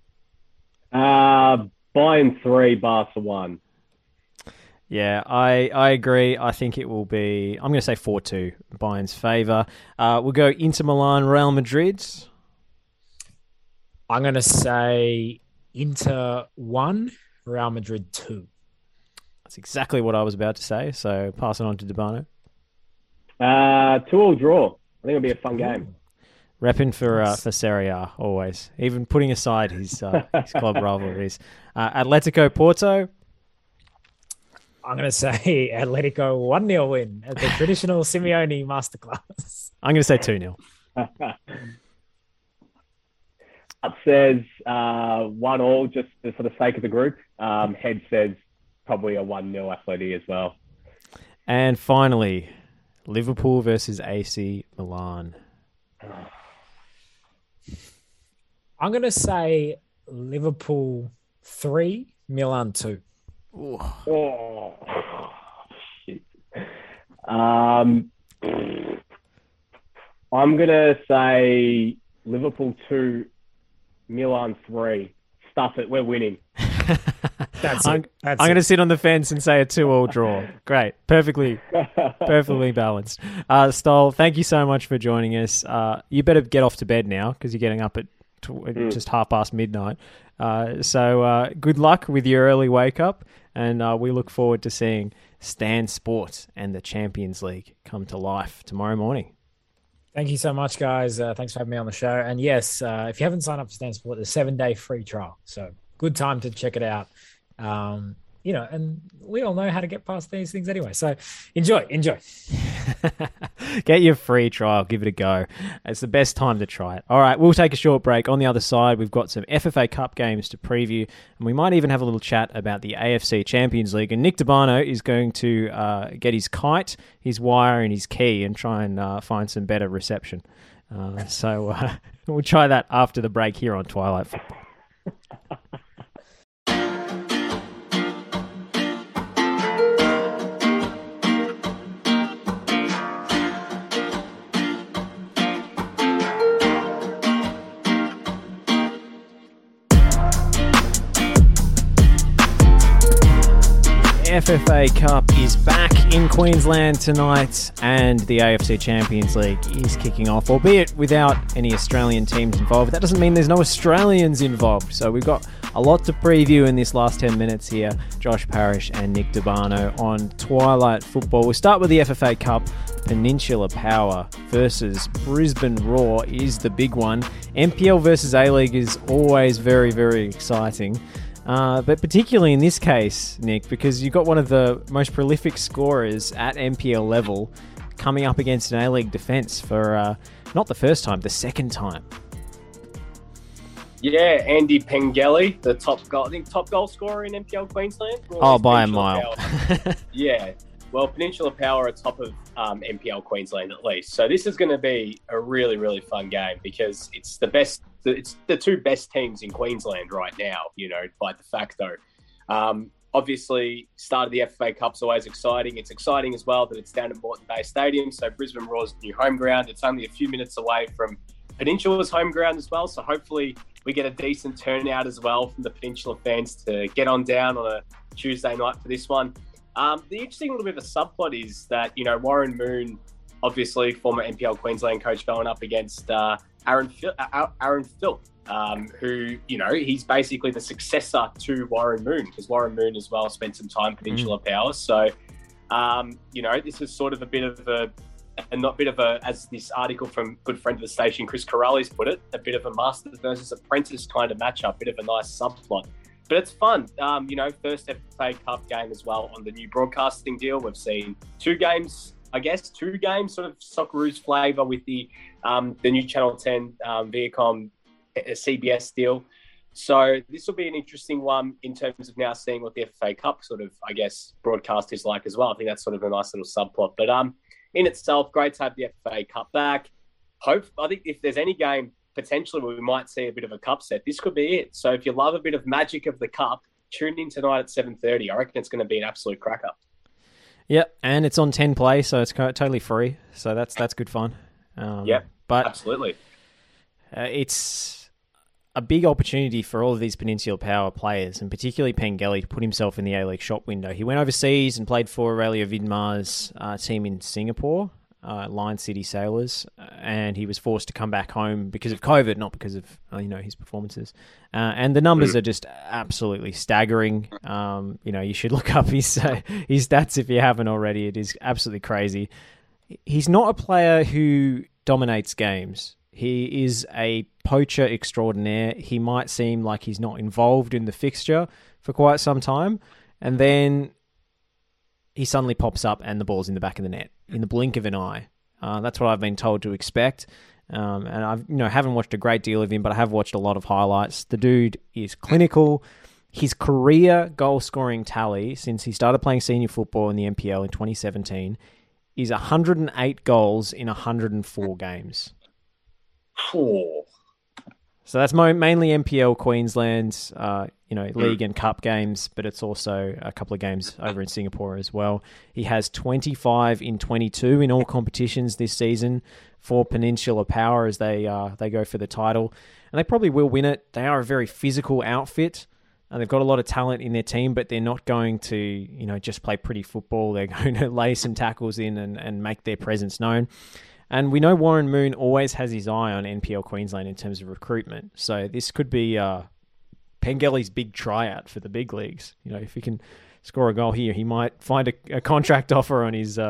Bayern 3, Barca 1. Yeah, I agree. I think it will be, I'm going to say 4-2, Bayern's favour. We'll go Inter Milan, Real Madrid. I'm going to say Inter 1, Real Madrid 2. That's exactly what I was about to say, so pass it on to Debano. 2-2 draw. I think it'll be a fun game. Repping for Serie A, always. Even putting aside his club rivalries. Atletico Porto. I'm going to say Atletico 1-0 win at the traditional Simeone masterclass. I'm going to say 2-0. It says 1-1 just for the sake of the group. Head says probably a 1-0 Atleti as well. And finally, Liverpool versus AC Milan. I'm going to say Liverpool 3, Milan 2. Oh, shit. I'm going to say Liverpool 2, Milan 3. Stuff it. We're winning. I'm going to sit on the fence and say a 2-2 draw. Great. Perfectly balanced. Stoll, thank you so much for joining us. You better get off to bed now because you're getting up at just midnight. So good luck with your early wake up, and we look forward to seeing Stan Sport and the Champions League come to life tomorrow morning. Thank you so much, guys. Thanks for having me on the show. And yes, if you haven't signed up for Stan Sport, there's a 7-day free trial. So good time to check it out. And we all know how to get past these things anyway. So enjoy. Get your free trial. Give it a go. It's the best time to try it. All right, we'll take a short break. On the other side, we've got some FFA Cup games to preview, and we might even have a little chat about the AFC Champions League. And Nick Debano is going to get his kite, his wire, and his key and try and find some better reception. So we'll try that after the break here on Twilight Football. FFA Cup is back in Queensland tonight, and the AFC Champions League is kicking off, albeit without any Australian teams involved. That doesn't mean there's no Australians involved, so we've got a lot to preview in this last 10 minutes here. Josh Parrish and Nick Debano on Twilight Football. We'll start with the FFA Cup. Peninsula Power versus Brisbane Roar is the big one. NPL versus A-League is always very, very exciting. But particularly in this case, Nick, because you've got one of the most prolific scorers at NPL level coming up against an A-League defence for not the first time, the second time. Yeah, Andy Pengelly, the top goal scorer in NPL Queensland. By a mile. Yeah. Well, Peninsula Power are top of NPL Queensland at least. So this is going to be a really, really fun game because it's the two best teams in Queensland right now, by de facto. Obviously, start of the FFA Cup's always exciting. It's exciting as well that it's down at Moreton Bay Stadium. So Brisbane Roar's new home ground. It's only a few minutes away from Peninsula's home ground as well. So hopefully we get a decent turnout as well from the Peninsula fans to get on down on a Tuesday night for this one. The interesting little bit of a subplot is that, Warren Moon, obviously former NPL Queensland coach, going up against Aaron Philp, who, he's basically the successor to Warren Moon, because Warren Moon as well spent some time Peninsula Power. So, this is sort of a bit of a, as this article from good friend of the station, Chris Corrales, put it, a bit of a master versus apprentice kind of matchup, bit of a nice subplot. But it's fun. First FFA Cup game as well on the new broadcasting deal. We've seen two games, sort of Socceroos flavour with the new Channel 10 Viacom CBS deal. So this will be an interesting one in terms of now seeing what the FFA Cup sort of, broadcast is like as well. I think that's sort of a nice little subplot. But in itself, great to have the FFA Cup back. I think if there's any game potentially we might see a bit of a cup set, this could be it. So if you love a bit of magic of the cup, tune in tonight at 7:30. I reckon it's going to be an absolute cracker. Yep, and it's on 10 Play, so it's totally free. So that's good fun. But absolutely. It's a big opportunity for all of these Peninsula Power players, and particularly Pengelly, to put himself in the A-League shop window. He went overseas and played for Aurelia Vidmar's team in Singapore, Lion City Sailors, and he was forced to come back home because of COVID, not because of his performances. And the numbers are just absolutely staggering. You should look up his stats if you haven't already. It is absolutely crazy. He's not a player who dominates games. He is a poacher extraordinaire. He might seem like he's not involved in the fixture for quite some time, and then he suddenly pops up and the ball's in the back of the net in the blink of an eye. That's what I've been told to expect. And I've haven't watched a great deal of him, but I have watched a lot of highlights. The dude is clinical. His career goal-scoring tally since he started playing senior football in the NPL in 2017 is 108 goals in 104 games. Cool. So that's mainly NPL Queensland, league and cup games, but it's also a couple of games over in Singapore as well. He has 25 in 22 in all competitions this season for Peninsula Power as they go for the title. And they probably will win it. They are a very physical outfit. And they've got a lot of talent in their team, but they're not going to, just play pretty football. They're going to lay some tackles in and make their presence known. And we know Warren Moon always has his eye on NPL Queensland in terms of recruitment. So this could be Pengelly's big tryout for the big leagues. If he can score a goal here, he might find a contract offer on his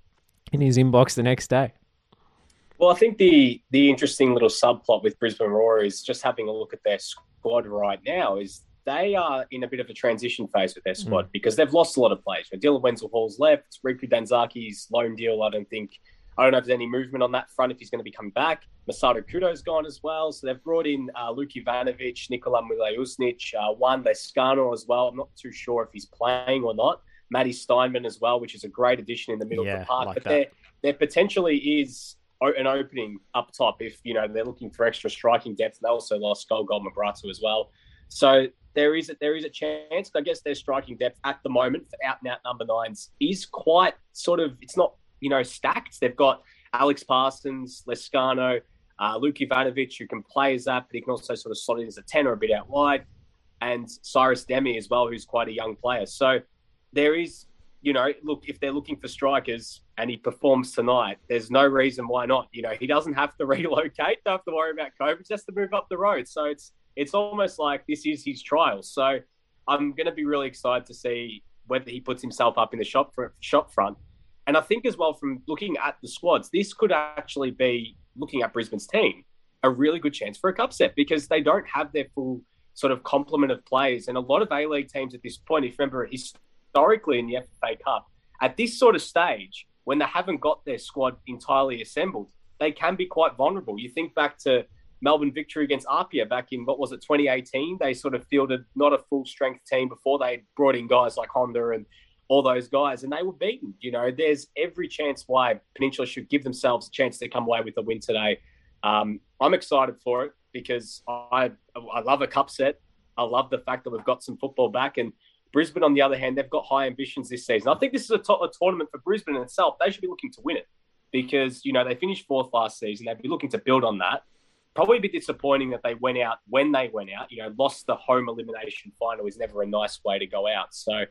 in his inbox the next day. Well, I think the interesting little subplot with Brisbane Roar is just having a look at their squad right now is they are in a bit of a transition phase with their squad because they've lost a lot of players. Dylan Wenzel-Hall's left. Riku Danzaki's loan deal, I don't know if there's any movement on that front if he's going to be coming back. Masato Kudo's gone as well. So they've brought in Luke Ivanovic, Nikola Milejusnic, Juan Lescano as well. I'm not too sure if he's playing or not. Matty Steinman as well, which is a great addition in the middle of the park. But there potentially is an opening up top if, they're looking for extra striking depth. And they also lost Golgol Mabratu as well. So there is a chance. I guess their striking depth at the moment for out-and-out number nines is quite it's not, stacked. They've got Alex Parsons, Lescano, Luke Ivanovic, who can play as that, but he can also sort of slot in as a 10 or a bit out wide, and Cyrus Demi as well, who's quite a young player. So there is, look, if they're looking for strikers and he performs tonight, there's no reason why not. He doesn't have to relocate, don't have to worry about COVID, just to move up the road. So it's almost like this is his trial. So I'm going to be really excited to see whether he puts himself up in the shop front. And I think as well, from looking at the squads, this could actually be, looking at Brisbane's team, a really good chance for a cup set because they don't have their full sort of complement of players. And a lot of A-League teams at this point, if you remember historically in the FFA Cup, at this sort of stage, when they haven't got their squad entirely assembled, they can be quite vulnerable. You think back to Melbourne victory against Apia back in, 2018? They sort of fielded not a full-strength team before they brought in guys like Honda and all those guys, and they were beaten. There's every chance why Peninsula should give themselves a chance to come away with a win today. I'm excited for it because I love a cup set. I love the fact that we've got some football back, and Brisbane, on the other hand, they've got high ambitions this season. I think this is a tournament for Brisbane in itself. They should be looking to win it because, they finished fourth last season. They'd be looking to build on that. Probably a bit disappointing that they went out when they went out. Lost the home elimination final is never a nice way to go out. So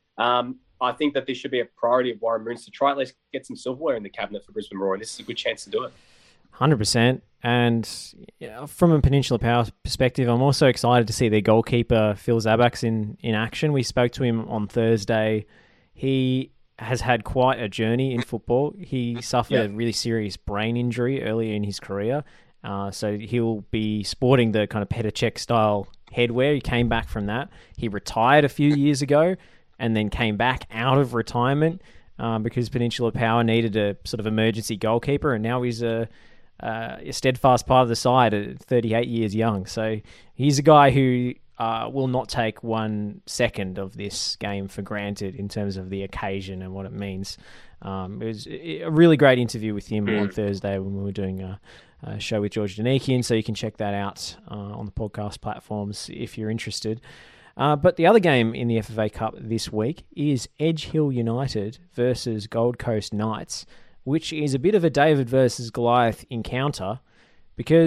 I think that this should be a priority of Warren Moon's to try at least get some silverware in the cabinet for Brisbane Roar. And this is a good chance to do it. 100%. And from a Peninsula Power perspective, I'm also excited to see their goalkeeper, Phil Zabax, in action. We spoke to him on Thursday. He has had quite a journey in football. He suffered a really serious brain injury earlier in his career. So he'll be sporting the kind of Petr Cech style headwear. He came back from that. He retired a few years ago and then came back out of retirement because Peninsula Power needed a sort of emergency goalkeeper, and now he's a steadfast part of the side at 38 years young. So he's a guy who will not take 1 second of this game for granted in terms of the occasion and what it means. It was a really great interview with him on Thursday when we were doing a show with George Danikian, so you can check that out on the podcast platforms if you're interested. But the other game in the FFA Cup this week is Edge Hill United versus Gold Coast Knights, which is a bit of a David versus Goliath encounter because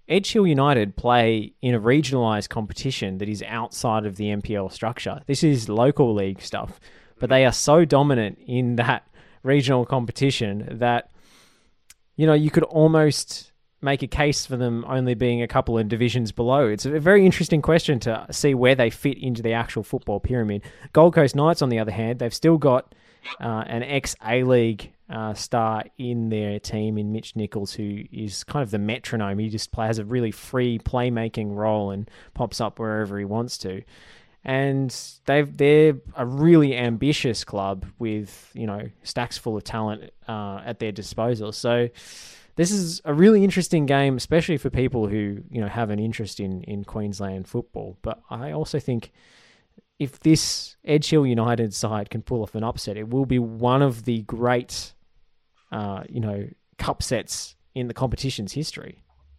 Edge Hill United play in a regionalised competition that is outside of the NPL structure. This is local league stuff, but they are so dominant in that regional competition that, you know, you could almost make a case for them only being a couple of divisions below. It's a very interesting question to see where they fit into the actual football pyramid. Gold Coast Knights, on the other hand, they've still got an ex-A-League star in their team in Mitch Nichols, who is kind of the metronome. He just has a really free playmaking role and pops up wherever he wants to. And they're a really ambitious club with, you know, stacks full of talent at their disposal. So this is a really interesting game, especially for people who, you know, have an interest in Queensland football. But I also think if this Edge Hill United side can pull off an upset, it will be one of the great, you know, cup sets in the competition's history.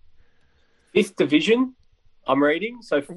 Fifth division, I'm reading. So fifth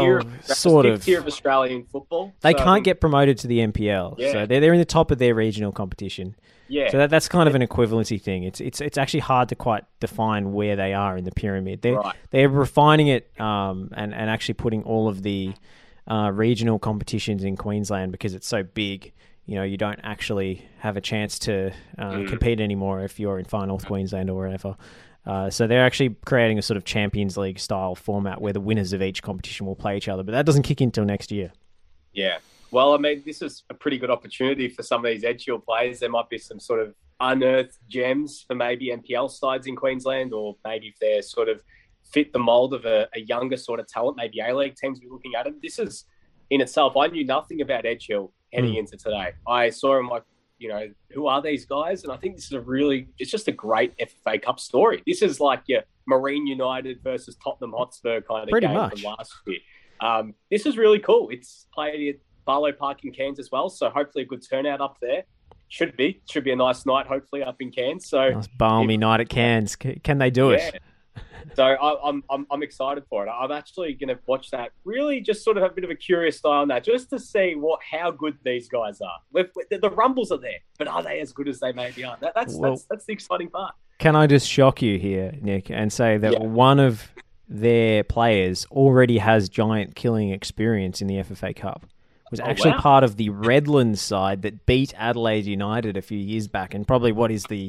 tier of Australian football. They can't get promoted to the NPL, so they're in the top of their regional competition. Yeah. So that's kind of an equivalency thing. It's actually hard to quite define where they are in the pyramid. They're refining it and actually putting all of the regional competitions in Queensland because it's so big. You know, you don't actually have a chance to compete anymore if you're in Far North Queensland or wherever. So they're actually creating a sort of Champions League style format where the winners of each competition will play each other, but that doesn't kick in until next year. Yeah. Well, I mean, this is a pretty good opportunity for some of these Edge Hill players. There might be some sort of unearthed gems for maybe NPL sides in Queensland, or maybe if they're sort of fit the mould of a younger sort of talent, maybe A-League teams be looking at them. This is, in itself, I knew nothing about Edge Hill heading into today. I saw him like, you know, who are these guys? And I think this is it's just a great FFA Cup story. This is like your Marine United versus Tottenham Hotspur kind of pretty game much from last year. This is really cool. It's played at Barlow Park in Cairns as well, so hopefully a good turnout up there. Should be a nice night, hopefully, up in Cairns. So nice balmy night at Cairns. Can they do it? So I'm excited for it. I'm actually going to watch that. Really, just sort of have a bit of a curious eye on that, just to see how good these guys are. The rumbles are there, but are they as good as they maybe are? That's the exciting part. Can I just shock you here, Nick, and say that one of their players already has giant killing experience in the FFA Cup? Was actually part of the Redlands side that beat Adelaide United a few years back, and probably what is the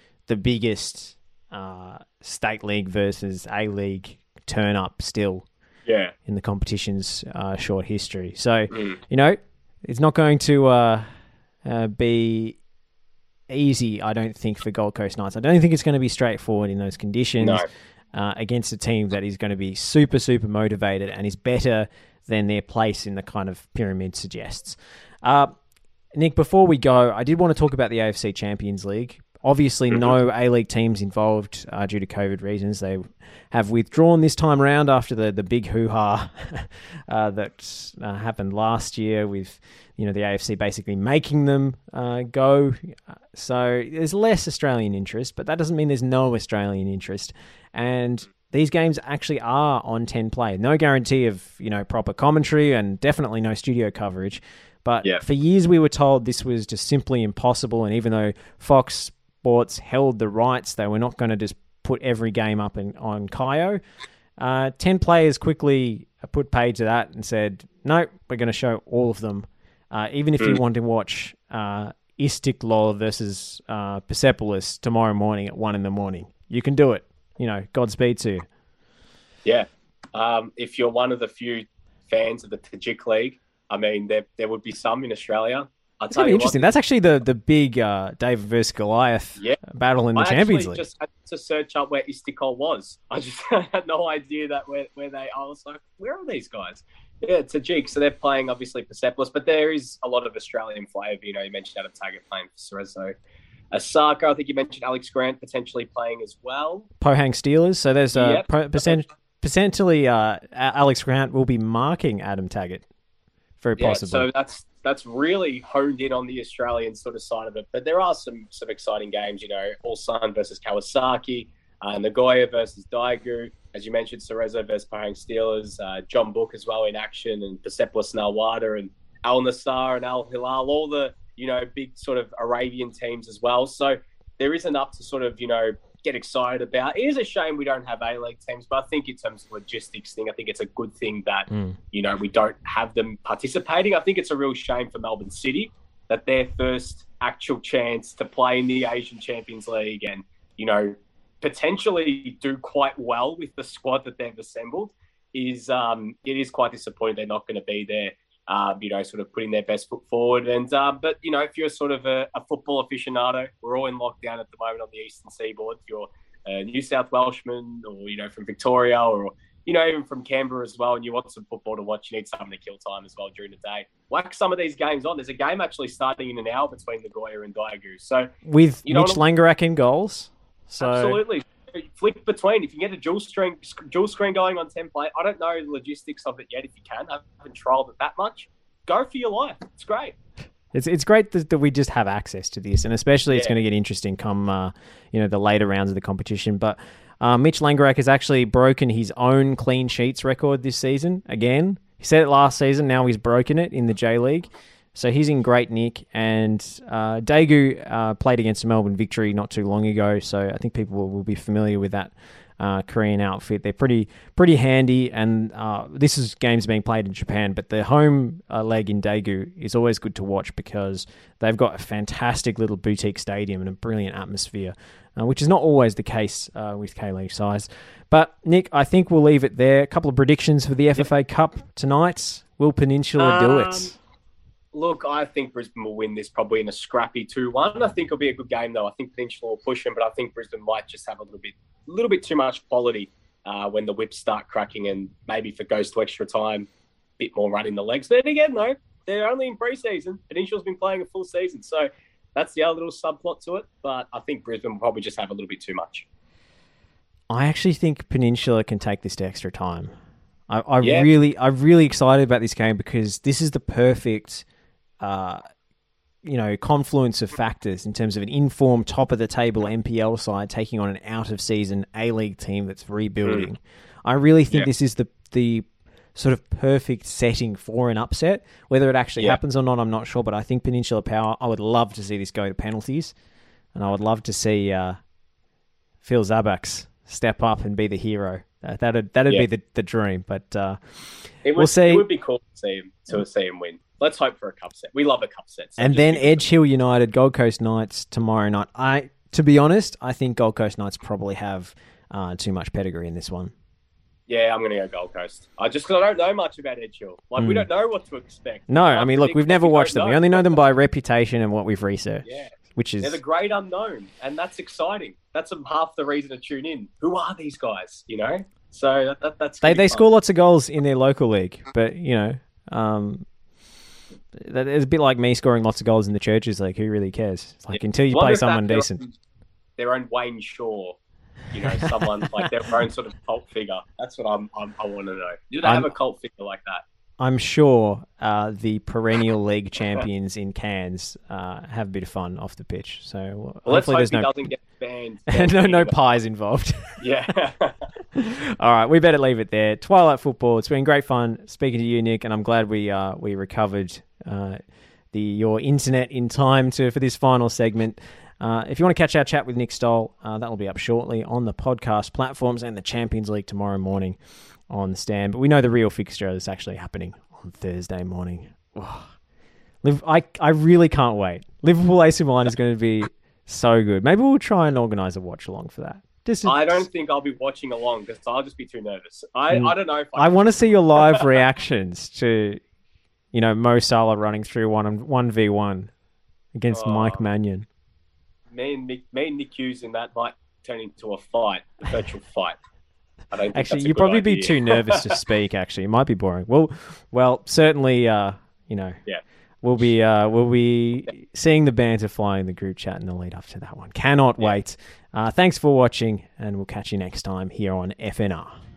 biggest state league versus A-League turn up still in the competition's short history. So, you know, it's not going to be easy, I don't think, for Gold Coast Knights. I don't think it's going to be straightforward in those conditions against a team that is going to be super, super motivated and is better than their place in the kind of pyramid suggests. Nick, before we go, I did want to talk about the AFC Champions League. Obviously, no A-League teams involved due to COVID reasons. They have withdrawn this time around after the big hoo-ha that happened last year with, you know, the AFC basically making them go. So there's less Australian interest, but that doesn't mean there's no Australian interest. And these games actually are on 10 play. No guarantee of, you know, proper commentary and definitely no studio coverage. But for years we were told this was just simply impossible. And even though Fox Sports held the rights, they were not going to just put every game up on Kayo. 10 players quickly put paid to that and said, no, we're going to show all of them. Even if you want to watch Istiklal versus Persepolis tomorrow morning at 1 a.m, you can do it. You know, Godspeed to you. Yeah. If you're one of the few fans of the Tajik League, I mean, there would be some in Australia. It's going to be interesting. That's actually the big David versus Goliath battle in the Champions League. I just had to search up where Istiklal was. I just had no idea that where they. I was like, where are these guys? Yeah, Tajik. So they're playing obviously Persepolis, but there is a lot of Australian flavour. You know, you mentioned Adam Taggart playing for Cerezo. Asaka, I think you mentioned Alex Grant potentially playing as well. Pohang Steelers. So there's potentially Alex Grant will be marking Adam Taggart. Very possibly. So that's really honed in on the Australian sort of side of it. But there are some exciting games, you know, Ulsan versus Kawasaki, Nagoya versus Daegu. As you mentioned, Cerezo versus Pohang Steelers, John Book as well in action, and Persepolis Nawada, and Al Nassr and Al Hilal, all the, you know, big sort of Arabian teams as well. So there is enough to sort of, you know, get excited about. It is a shame we don't have A-League teams, but I think in terms of logistics thing, I think it's a good thing that, we don't have them participating. I think it's a real shame for Melbourne City that their first actual chance to play in the Asian Champions League and, potentially do quite well with the squad that they've assembled is it is quite disappointing they're not going to be there, sort of putting their best foot forward. And but if you're sort of a football aficionado, we're all in lockdown at the moment on the Eastern Seaboard. If you're a New South Welshman or from Victoria or even from Canberra as well, and you want some football to watch, you need something to kill time as well during the day. Whack some of these games on. There's a game actually starting in an hour between Nagoya and Daegu. So with Mitch Langerak in goals. So absolutely. Flick between. If you get a dual screen going on template, I don't know the logistics of it yet. If you can, I haven't trialed it that much. Go for your life. It's great. It's great that we just have access to this, and especially it's going to get interesting come the later rounds of the competition. But Mitch Langerak has actually broken his own clean sheets record this season again. He said it last season. Now he's broken it in the J League. So he's in great nick, and Daegu played against Melbourne Victory not too long ago, so I think people will be familiar with that Korean outfit. They're pretty handy, and this is games being played in Japan, but the home leg in Daegu is always good to watch because they've got a fantastic little boutique stadium and a brilliant atmosphere, which is not always the case with K-League size. But, Nick, I think we'll leave it there. A couple of predictions for the FFA Cup tonight. Will Peninsula do it? Look, I think Brisbane will win this probably in a scrappy 2-1. I think it'll be a good game, though. I think Peninsula will push them, but I think Brisbane might just have a little bit too much quality when the whips start cracking, and maybe if it goes to extra time, a bit more running the legs. But then again, though, they're only in pre-season. Peninsula's been playing a full season, so that's the other little subplot to it. But I think Brisbane will probably just have a little bit too much. I actually think Peninsula can take this to extra time. I'm really excited about this game because this is the perfect confluence of factors in terms of an informed top-of-the-table NPL side taking on an out-of-season A-League team that's rebuilding. I really think this is the sort of perfect setting for an upset. Whether it actually happens or not, I'm not sure, but I think Peninsula Power, I would love to see this go to penalties, and I would love to see Phil Zabax step up and be the hero. That'd be the dream, but we'll see. It would be cool to see him win. Let's hope for a cup set. We love a cup set. So and then Edge Hill United, Gold Coast Knights tomorrow night. To be honest, I think Gold Coast Knights probably have too much pedigree in this one. Yeah, I'm going to go Gold Coast. Because I don't know much about Edge Hill. We don't know what to expect. No, I mean, look, we've never watched them. We only know them by reputation and what we've researched. Yeah. Which is... They're the great unknown, and that's exciting. That's half the reason to tune in. Who are these guys, So that's... They score lots of goals in their local league, but, it's a bit like me scoring lots of goals in the Churches League. Who really cares? It's like until you play someone decent. Their own Wayne Shaw, someone like their own sort of cult figure. That's what I want to know. Do they have a cult figure like that? I'm sure the perennial league champions in Cairns have a bit of fun off the pitch. So hopefully there's doesn't get banned. no pies involved. Yeah. All right, we better leave it there. Twilight Football. It's been great fun speaking to you, Nick, and I'm glad we recovered your internet in time for this final segment. If you want to catch our chat with Nick Stoll, that will be up shortly on the podcast platforms and the Champions League tomorrow morning on the stand. But we know the real fixture is actually happening on Thursday morning. Oh, I really can't wait. Liverpool AC Milan is going to be so good. Maybe we'll try and organise a watch along for that. I don't think I'll be watching along because I'll just be too nervous. I don't know if I want to see your live reactions to, Mo Salah running through 1v1 against Mike Mannion. Me and Nick Hughes in that might turn into a fight, a virtual fight. I don't think actually, that's a you'd good probably idea. be too nervous to speak. Actually, it might be boring. Well, certainly, we'll be seeing the banter fly in the group chat in the lead up to that one. Cannot wait. Thanks for watching, and we'll catch you next time here on FNR.